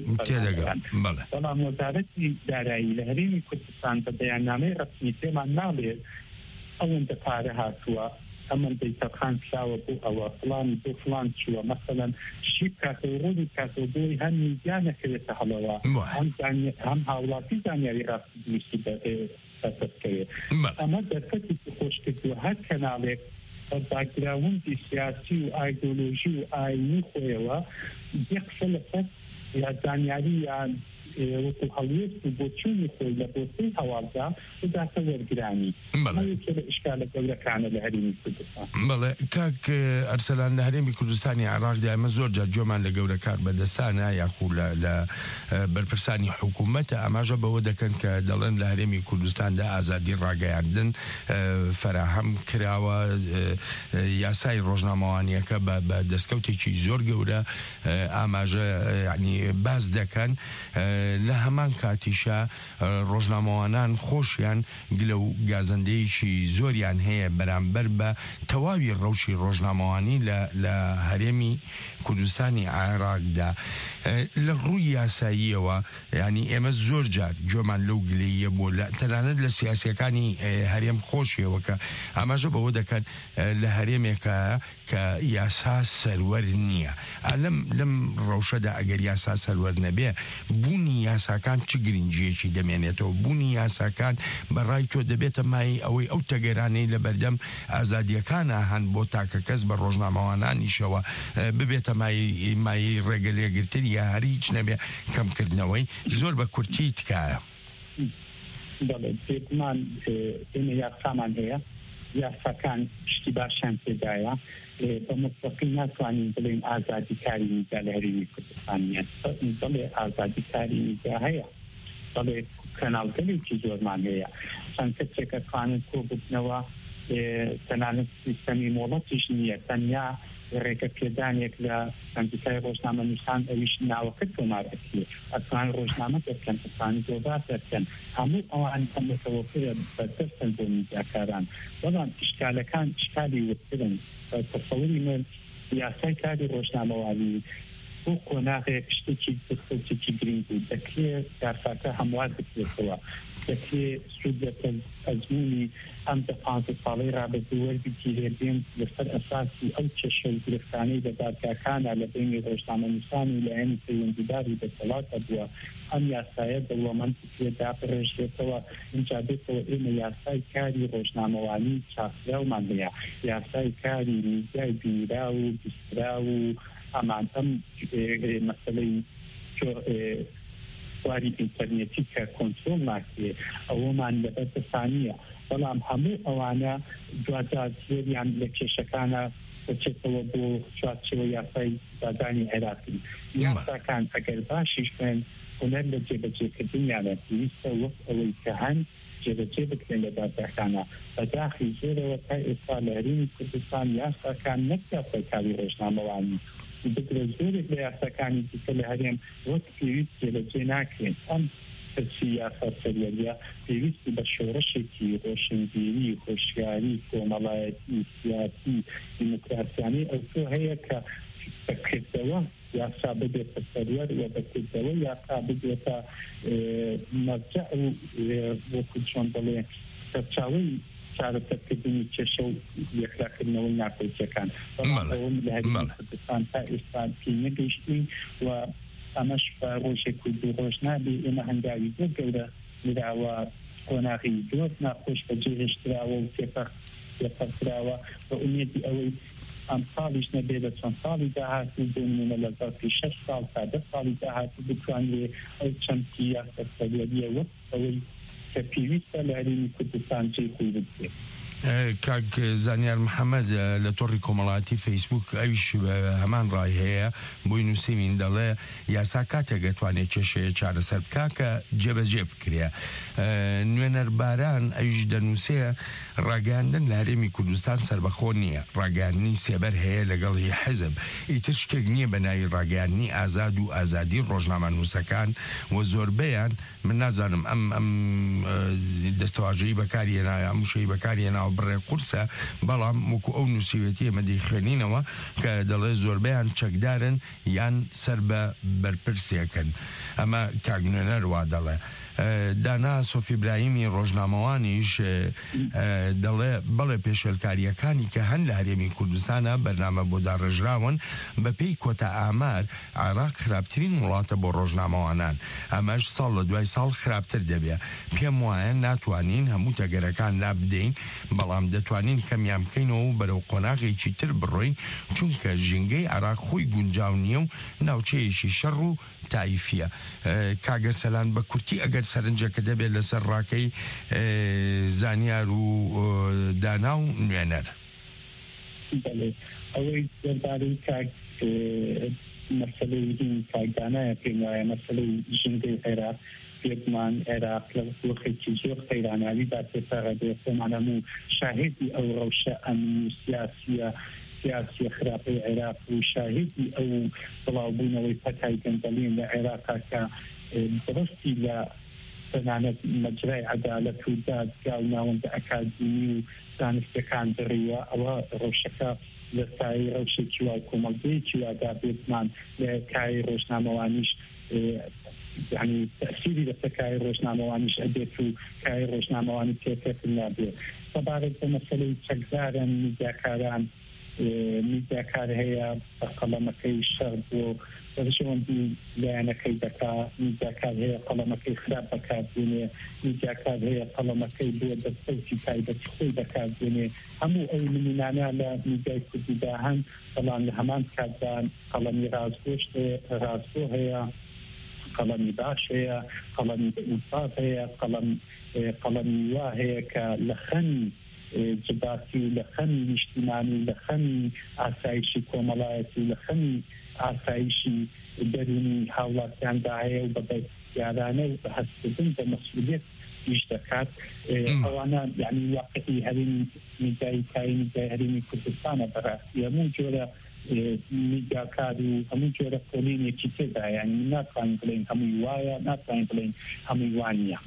بەڵام وەزارەتی دارایی لە هەرێمی کوردستان بە بەیاننامەی ڕەسمی پێمان ناڵێت ئەوەندە پارە هاتووە ئەمن دەیتەخان کراوە بۆ ئەوە فڵانی بۆ فڵان چووە مەسەلەن شی کاتەوە ڕۆژی کاتەوە بۆی هەم میدیا نەکرێتە هەڵەوە هەم هاوڵاتی زانیاری ڕاستی دروستی بەدەستکەوێت ئەمە دەرفەتی خۆشکردووە هەر کەناڵێک باگراوندی سیاسی و ئایدۆلۆژی و ئاینی خۆیەوە قسە لەسەر یا زانیاری یان وەکو هەڵوێست و بۆچوونی خۆی لە بۆچەی هەواڵدا بداتە وەرگرانی ئشکالە گەورەکانە لە هەرێمی کوردستان. بەڵێ کاک ئەرسەلان لە هەرێمی کوردستانی عێراقدا ئەمە زۆر جار گوێمان لە گەورەکار بەدەستانە یاخو لە بەرپرسانی حکوومەتە ئەماژە بەوە دەکەن کە دەڵێن لە هەرێمی کوردستاندا ئازادی ڕاگەیاندن فراهەم کراوە یاسای ڕۆژنامەوانیەکە بە دەستکەوتێکی زۆر گەورە ئاماژە یعنی باز دەکەن لە هەمان کاتیشە ڕۆژنامەوانان خۆشیان گلە و گازەندەیەکی زۆریان هەیە بەرامبەر بە تەواوی ڕەوشی ڕۆژنامەوانی لە هەرێمی کوردستانی عێراقدا لە ڕووی یاساییەوە ینی ئێمە زۆر جار گوێمان لەو گلەیە بۆ تەنانەت لە سیاسیەکانی هەرێم خۆشیەوە کە ئاماژە بەوە دەکەن لە هەرێمێکە کە یاسا سەروەر نییە لەم ڕەوشەدا ئەگەر یاسا سەروەر نەبێ بوونی یاساکان چ گرنگیەکی دەمێنێتەوە بوونی یاساکان بەڕای تۆ دەبێتە مای ئەوەی ئەو تەگەرانەی لە بەردەم ئازادیەکانە هەن بۆ تاکە کەس بە ڕۆژنامەوانانیشەوە ببێتە مای ڕێگەلێگرتن یا هەر هیچ نەبێ کەمکردنەوەی زۆر بە کورتی تکایە. بێگومان ئێمە یاسامان هەیە یاساکان شتی باشیان پێدایە بە مطلقی ناتوانین بڵێن ئازادی کاری میدیا لە هەرێمی کوردستانیە بڵێ ئازادی کاری میدیا هەیە بڵێ کەناڵگەلێکی زۆرمان هەیە چەند کەسێک ئەتوانن کۆ ببنەوە تەنانەت سیستەمی مۆڵەتیش نییە تەنیا ڕێگە پێدانێک لە سندیکای ڕۆژنامە نووسان ئەویش ناوەکە تۆمارەکرێ ئەتوان ڕۆژنامە دەکەن ئەتوان زۆربات دەکەن هەموو ئەوان هەمەتەوەکرە بەدەستن بۆ میدیاکاران بەڵام ئیشکالەکان ئیشکالی وترن تەسەووری من یاسای کاری ڕۆژنامەوانی بۆ کۆناغێک شتێکی گرنگ بوو دەکرێت یاساکە هەموار بکرێتەوە دەکرێت سوود ئەزموونی ئەم دە 15 ساڵەی ڕابردووەربگیرێن لەسەر ئەساسی ئەو چەشە و گرفتانەی لە دادگاکانە لە بینی ڕۆژنامە نووسان و لایەنی پەیوەندیداری دەسەڵاتە بووە ئەم یاسایە دەوڵەمەند بکرێت بڕێژێتەوە اینجا بێتەوە ئێمە یاسای کاری ڕۆژنامەوانی چاپراومان هەیە یاسای کاری میدیای بینرا و بیسترا و ئەمان ئەم مەسەلەی واری ئینتەرنێتی کە کۆنترۆل ناکرێ ئەوەمان لەبەردەستانیە بەڵام هەموو ئەوانە دوجار زۆریان لە کێشەکانە بچێتەوە بۆ چوارچێوە یاسای دادانی عێراقی یاساکان ئەگەر باشیش بن هونەر لە جێبەجێکردنیانە پێویستە وەک ئەوەی کە هەن جێبەجێ بکرێن لە دادگاکانە بەداخی زۆرەوە تا ئێستا لە هەرێمی کوردستان یاساکان نەک یاسای کاری ڕۆژنامەوانی بگرە زۆرێک لە یاساکانی دیکە لە هەرێم وەک پێویست جێبەجێ ناکرێن ئەم پرسی یاسا سەریەریە پێویستی بە شۆڕشێکی ڕۆشنبیری خۆشیاری کۆمەڵایەتی سیاسی دیموکراسیانی ئەوتۆ هەیە کە بەکردەوە یاسا ببێتە سەروەر و بەکردەوە یاسا ببێتە مەرجە و وەکو چۆن بڵێ سەرچاوەی چارەسەرکردنی کێشە و یەکلاکردنەوەی ناکۆچیەکان بەڵام لە هەرێمی کوردستان تا ئێستا پێ نەگەیشتین و ئەمەش بە ڕۆژێک و دوو ڕۆژ نابێ ئێمە هەنگاوی زۆر گەورە لراوە قۆناغی زۆر ناخۆش بەجێهێشتراوە و تێپەڕکراوە بە ئومێدی ئەوەی ئەم ساڵیش نەبێ لە چەند ساڵی داهاتوو بۆ نمونە لە ظەرفی 6 ساڵ تا 10 ساڵی داهاتوو بتوانرێ ئەو چەندی یاسا سەریەریە وەک ئەوەی کە پێویستە لە هەرێمی کوردستان جێی خۆی بگرێت کاک زانیار محەممەد لە تۆڕی کۆمەڵاتی فەیسبوک ئەویش هەمان ڕای هەیە بۆی نووسین دەڵێ یاسا کاتێک دەتوانێت کێشەیە چارەسەر بکا کە جێبەجێ بکرێ. نوێنەرباران ئەویش دەنووسەیە ڕاگەاندن لە هەرێمی کوردستان سربەخۆ نییە، ڕاگەاندنی سێبەر هەیە لەگەڵی حزب، ئیتر شتێک نییە بە ناوی ڕاگەاندنی ئازاد و ئازادی ڕۆژنامە نووسەکان و زۆربەیان من نازانم ئەم دەستەواژەی بەکارهێنا هەمووشەی بەکارهێنا بڕێ قورسە، بەڵام وەکو ئەو نووسیوێتی ئەمە دەیخوێنینەوە کە دەڵێ زۆربەیان چەکدارن یان سەر بە بەرپرسێکن. ئەمە کاگنێنەر وا دەڵێ. دانا سۆفی برایمی ڕۆژنامەوانیش دەڵێ بەڵێ پێشێلکاریەکانی کە هەن لە هەرێمی کوردستانە بەرنامە بۆ داڕێژراون بەپێی کۆتا ئامار عێراق خراپترین وڵاتە بۆ ڕۆژنامەوانان، ئەمەش ساڵ لە دوای ساڵ خراپتر دەبێ. پێم وایە ناتوانین هەموو تەگەرەکان لابدەین، بەڵام دەتوانین کەمیان بکەینەوە و بەرەو قۆناغێکی تر بڕۆین، چونکە ژینگەی عێراق خۆی گونجاو نییە و ناوچەیەکی شەڕ و تایفیە. کاگەر سەلان بە کورتی ئەگەر سەرنجەکە دەبێت لەسەر ڕاکەی زانیار و دانا و نوێنەر. ئەوەی دەربارەی کاک مەسەلەی کاکدانایە پێم وایە مەسەلەی ژینگەی عێراق پێکمان عێراق لە وەخێکی زۆر قەیراناویدا پێسەڕە دێسەمانەم و شاهدی ئەو ڕەوشە ئەمنی سیاسیە سیاسی خراپەی عێراق و شاهدی ئەو بڵاوبوونەوەی پەتای گەندەلین لە عێراقا کە دەستی لە تەنانەت مەجرای عەدالەت و دادگا و ناوەندە ئەکادمی و دانستەکان بڕیوە، ئەوە ڕەوشەکە لە سایەی ڕەوشێکی وای کۆمەڵگەیەکی وادا بێتمان لە کاری ڕۆژنامەوانیش یعنی تأثیری لەسەر کاری ڕۆژنامەوانیش ئەبێت و کاری ڕۆژنامەوانی پێکەتر نابێت. سەبارەت بە مەسەلەی چەکدارن میدیاکاران میدیاکار هەیە بە قەڵەمەکەی شەڕ بۆ بەشەوەندی لایەنەکەی دەکا، میدیاکار هەیە قەڵەمەکەی خراپ بەکاردێنێ، میدیاکار هەیە قەڵەمەکەی بۆ دەستەوتی تایبەتی خۆی بەکاردێنێ. هەموو ئەو نمونانە لە میدیای کوردیدا هەن، بەڵام لە هەمان کاتدا قەڵەمی ڕازگۆ هەیە، قەڵەمی باش هەیە، قەڵەمی ئینساف هەیە، قەڵەمی وا هەیە کە لە خەمی جباتی و لە خەمی نیشتیمانی و لە خەمی ئاسایشی کۆمەڵایەتی و لە خەمی ئاسایشی دەرونی هاوڵاتیاندا هەیە و بە یارانە و بە هەستکردن بە مەسئولیت پیش دەکات. ئەوانە یعنی واقعی هەرێمی میدیای تایی میدیای هەرێمی کوردستانە بەڕاستی هەموو جۆرە میدیاکار و هەموو جۆرە پۆلینێکی تێدا، یعنی ناتوانین بڵێن هەمووی وایە، ناتوانین بڵێن هەمووی وانە.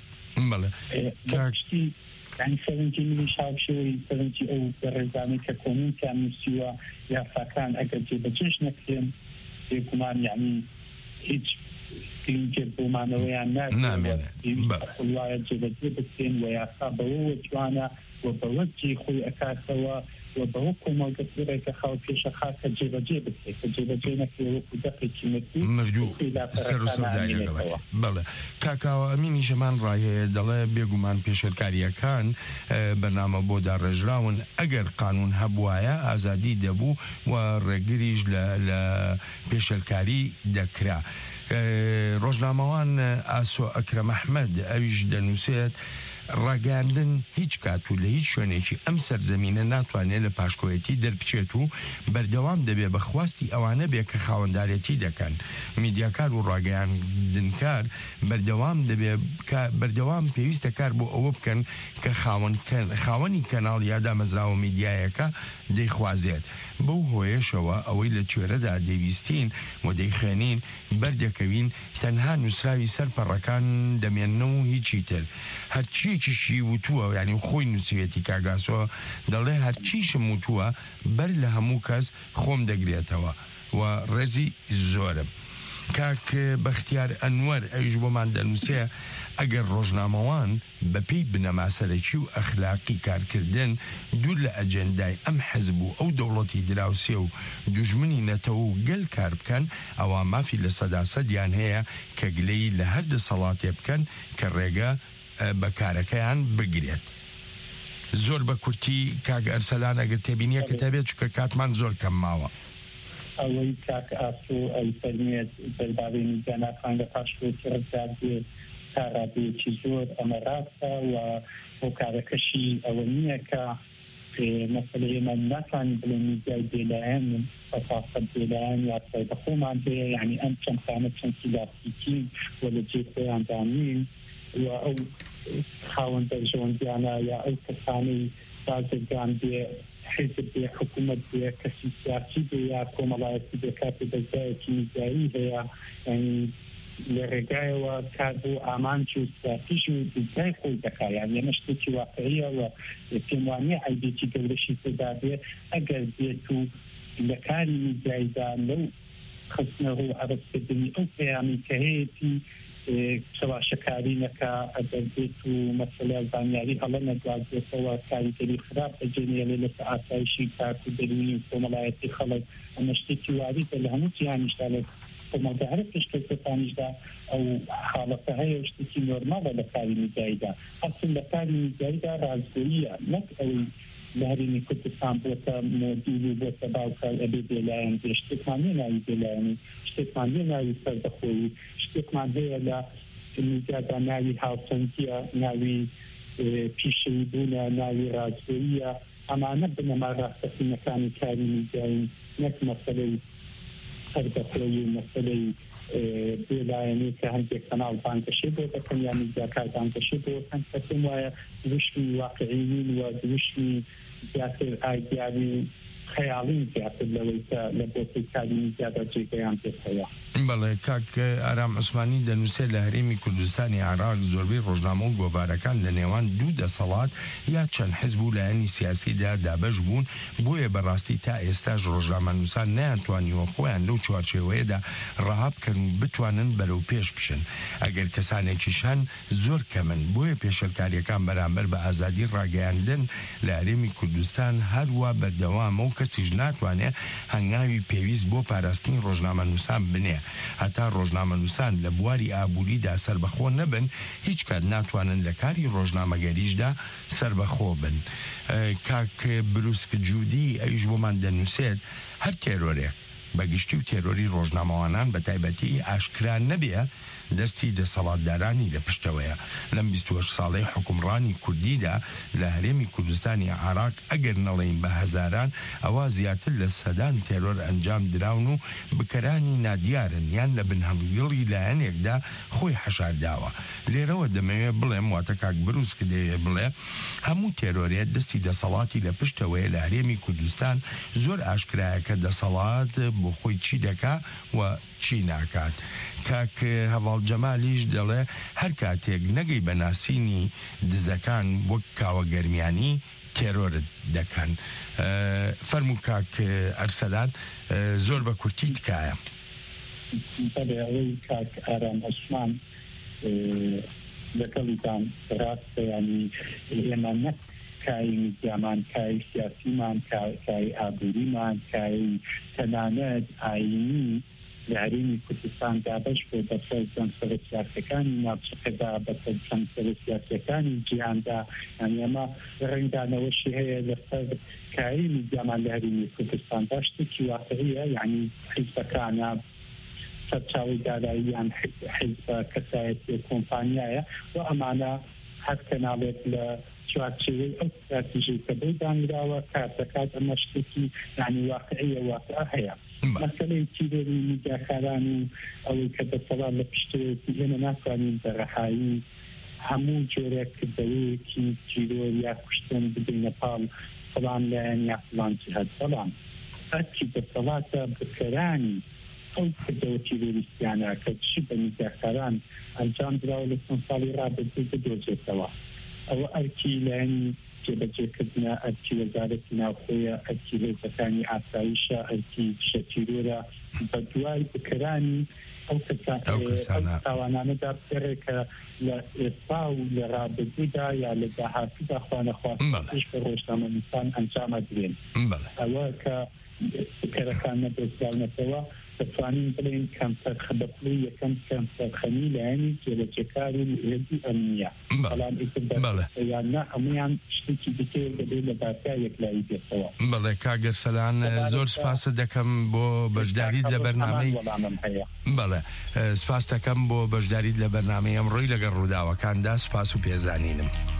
یعنی سەرنجی منی شاوشەوەی سەرنجی ئەو بەڕێزانەی کە کۆمونتیان نووسیوە یاساکان ئەگەر جێبەجێش نەکرێن بێگومان یعنی هیچ گرنگێ بۆمانەوەیان نامێنێت وایە جێبەجێ بکرێن و یاسا بەوە جوانە و بەوە جێ خۆی ئەکاتەوە و بەوە کۆمەڵگەڕێکە خاو پێشە خاکە جێبەجێ بکرێت کە جێبەجێ نەکرێ وەکو دەقێکی مردوو سەر و سەوداگەڵێت. بەڵێ کاکاوە ئەمینی ژەمان ڕایەیە دەڵێ بێگومان پێشێلکاریەکان بەنامە بۆ داڕێژراون ئەگەر قانون هەبوایە ئازادی دەبوو و ڕێگریش لە پێشێلکاری دەکرا. ڕۆژنامەوان ئاسۆ ئەکرەم ئەحمەد ئەویش دەنووسێت ڕاگەاندن هیچ کات و لە هیچ شوێنێکی ئەم سەرزەمینە ناتوانێت لە پاشکۆیەتی دەربچێت و بەردەوام دەبێت بە خواستی ئەوانە بێ کە خاوەندارەتی دەکەن. میدیاکار و ڕاگەاندنکار بەردەوام پێویستە کار بۆ ئەوە بکەن کە خاوەنی کەناڵ یا دامەزراوە میدیایەکە دەیخوازێت. بەو هۆیشەوە ئەوەی لە توێرەدا دەویستین و دەیخوێنین بەردەکەوین تەنها نووسراوی سەرپەڕەکان دەمێننەوە و هیچی تر. هەرچیەکیشی وتووە یعنی خۆی نووسێتی کاگاسۆ دەڵێ هەرچیشم وتووە بەر لە هەموو کەس خۆم دەگرێتەوە و ڕێزی زۆرم. کاک بەختیار ئەنوەر ئەویش بۆمان دەنووسێ ئەگەر ڕۆژنامەوان بەپێی بنەماسەرەکی و ئەخلاقی کارکردن دوور لە ئەجەندای ئەم حەزب و ئەو دەوڵەتی دراوسێ و دوژمنی نەتەوە و گەل کار بکەن، ئەوە مافی لە سەداسەدیان هەیە کە گلەی لە هەر دەسەڵاتێ بکەن کە ڕێگە بەکارەکەیان بگرێت. زۆر بە کورتی کاک ئەرسەلان ئەگەر تێبینیە کتابێت چکە کاتمان زۆر کەم ماوە. ئەوەی کاک ئاسۆ ئەی فەرمێت دەربارەی میدیانەکان لە پاشکۆیەتی ڕزگاردێ تا ڕادەیەکی زۆر ئەمە ڕاستە و هۆکارەکەشی ئەوە نییە کە مثلا ئێمە ناتوانین بڵێن میدیای بێلایەن بەتاقەت بێلایەن یا سایتە خۆمان هەیە یعنی ئەم چەند خانە چەندی لاستیکی وەلە جێ خۆیان دانین و ئەو خاوەندە ژەوەندیانە یا ئەو کەسانەی بازرگان بێ حزب بێ حکوومەت بێ کەسی سیاسی بێ یا کۆمەڵایەتی بێ کاتی دەستگایەکی میدیایی هەیە ینی لە ڕێگایەوە کار بۆ ئامانج و سیاسیش و دیزای خۆی دەکات یان ئێمە شتێکی واقعیە و پێم وانییە ئایدێکی گەورەشی تێدا بێ ئەگەر بێت و لە کاری میدیایدا لەو خستنەوە و عەرزکردنی ئەو پەیامی کە هەیەی چەواشەکاری نەکا ئەگەر بێت و مەسەلە زانیاری هەڵە نەگوازێتەوە کاریگەری خراپ بەجێنێڵێ لەسەر ئاسایشی کار و دەروونی کۆمەڵایەتی خەڵک ئەمە شتێکی واریدە لە هەموو جیهانیشدا لە کۆمەڵگەهرە پێشکەوتەکانیشدا ئەو حاڵەتە هەیە شتێکی نۆرمالە لە کاری میدیایدا ئەسڵ لە کاری میدیایدا ڕازگۆییە نەک ئەوەی لە هەرێمی کوردستان بۆتە مۆدیل و بۆتە باوکار ئەبێ بێلایەن بێ شتێکمان هەیە ناوی بێلایەنی شتێکمان هەیە ناوی سەردەخۆیی شتێکمان هەیە لە میدیادا ناوی هاوسەنگیە ناوی پیشەوی بوونە ناوی ڕازگۆییە ئەمانە بنەما ڕاستەقینەکانی کاری میدیایی نەک مەسەلەی سەردەخۆیی و مەسەلەی بێلایەنی کە هەندێک کەناڵ بانگەشێ بۆ دەکەن یا میدیاکار بانگەشێ بۆ دەکەن کە پێم وایە دوشمی واقعیین و دوشمی زیاتر ئایدیاری خەیاڵین زیاتر لەوەی کە لە بۆتی کاری میدیادا جێگەیان پێ هەیە. بەڵێ کاک ئارام عوسمانی دەنووسێت لە هەرێمی کوردستانی عێراق زۆربەی ڕۆژنامە و گۆڤارەکان لە نێوان دوو دەسەڵات یا چەند حیزب و لایەنی سیاسیدا دابەش بوون بۆیە بەڕاستی تا ئێستاش ڕۆژنامە نووسان نەیانتوانیوە خۆیان لەو چوارچێوەیەدا ڕاها بکەن و بتوانن بەرەو پێش بشن ئەگەر کەسانێکیشان زۆر کەمن بۆیە پێشەلکاریەکان بەرامبەر بە ئازادی ڕاگەیاندن لە هەرێمی کوردستان هەروە بەردەوامە و کەسیش ناتوانێت هەنگاوی پێویست بۆ پاراستنی ڕۆژنامە نووسان بنێ هەتا ڕۆژنامە نووسان لە بواری ئابووریدا سربەخۆ نەبن هیچ کات ناتوانن لە کاری ڕۆژنامەگەریشدا سربەخۆ بن. کاک بروسک جوودی ئەویش بۆمان دەنووسێت هەر تێرۆرێک بەگشتی و تێرۆری ڕۆژنامەوانان بە تایبەتی ئاشکرا نەبێ دەستی دەسەڵاتدارانی لە پشتەوەیە لەم 28 ساڵەی حکومڕانی کوردیدا لە هەرێمی کوردستانی عێراق ئەگەر نەڵێین بە هەزاران ئەوە زیاتر لە سەدان تێرۆر ئەنجام دراون و بکەرانی نادیارن یان لە بنهەڵگیڵی لایەنێکدا خۆی حەشارداوە. لێرەوە دەمەوێت بڵێم واتە کاک بروسک دەیە بڵێ هەموو تێرۆرێت دەستی دەسەڵاتی لە پشتەوەیە لە هەرێمی کوردستان زۆر ئاشکرایە کە دەسەڵات بۆ خۆی چی دەکا و چی ناکات. کاک هەواڵ جەمالیش دەڵێ هەر کاتێک نەگەی بەناسینی دزەکان وەک کاوە گەرمیانی تێرۆرت دەکەن. فەرموو کاک ئەرسەلان زۆر بە کورتی تکایە. بەڵێ ئەوەی کاک ئارام عوسمان لەگەڵیدان ڕاستە ینی ئێمە نەک کای میدیامان کای سیاسیمان کای ئابووریمان کای تەنانەت ئاینی لە هەرێمی کوردستان دابەش بۆ بەسەر جەمسەرە سیاسەکانی ناوچەکەدا بەسەر جەمسەرە سیاسەکانی جیهاندا یانی ئەمە ڕێنگدانەوەشی هەیە لەسەر کاری میدیامان لە هەرێمی کوردستاندا شتێکی واقعیە یعنی حیزبەکانە سەرچاوی داراییان حیزبە کەسایەتی کۆمپانیایە و ئەمانە هەر کەناڵێک لە چوارچێوەی ئەو استراتیژی کە بۆی دانراوە کار دەکات ئەمە شتێکی یعنی واقعیە واقع هەیە. مەسەلەی تیرۆری میدیاکاران و ئەوەی کە دەسەڵات لە پشتەوەیەکی ئێمە ناتوانین بەڕەحایی هەموو جۆرێکردەوەیەکی تیرۆر یا کوشتن بدەینە پاڵ فڵان لایەن یا فڵان جیهەت. بەڵام هەرچی دەسەڵاتە بکەرانی ئەو کردەوە تیرۆریستیانە کە چی بە میدیاکاران ئەنجام دراوە لە چەند ساڵی ڕابردوو بدۆزێتەوە. ئەوە ئەرکی لایەنی جێبەجێکردنە ئەرکی وەزارەتی ناوخۆیە ئەرکی هێزەکانی ئاسایشە ئەرکی شەتیرۆرە بە دوای بکەرانی ئەو تاوانانەدا بکەڕێ کە لە ئێستا و لە ڕابردوودا یا لە داهاتوودا خوانەخواستش بە ڕۆژنامە نووسان ئەنجامە درێن. ئەوە کە بکەرەکان نەدۆزراونەتەوە دەتوانین بڵێن کەمتەرخەبەقلی یەکەم کەمتەرخەنی لایەنی جێبەجێکار و هێزی ئەمنیە. بەڵام یان نە هەمویان شتێکی دیکەیە دەبێت لە بارگا یەکلایی بێتەوە. بەڵێ کاک ئەرسەلان زۆر سپاس دەکەم بۆ بەشداریت لە بەرنامەی بەڵێ سپاس دەکەم بۆ بەشداریت لە بەرنامەی ئەمڕۆی لەگەڵ ڕووداوەکاندا سپاس و پێزانینم.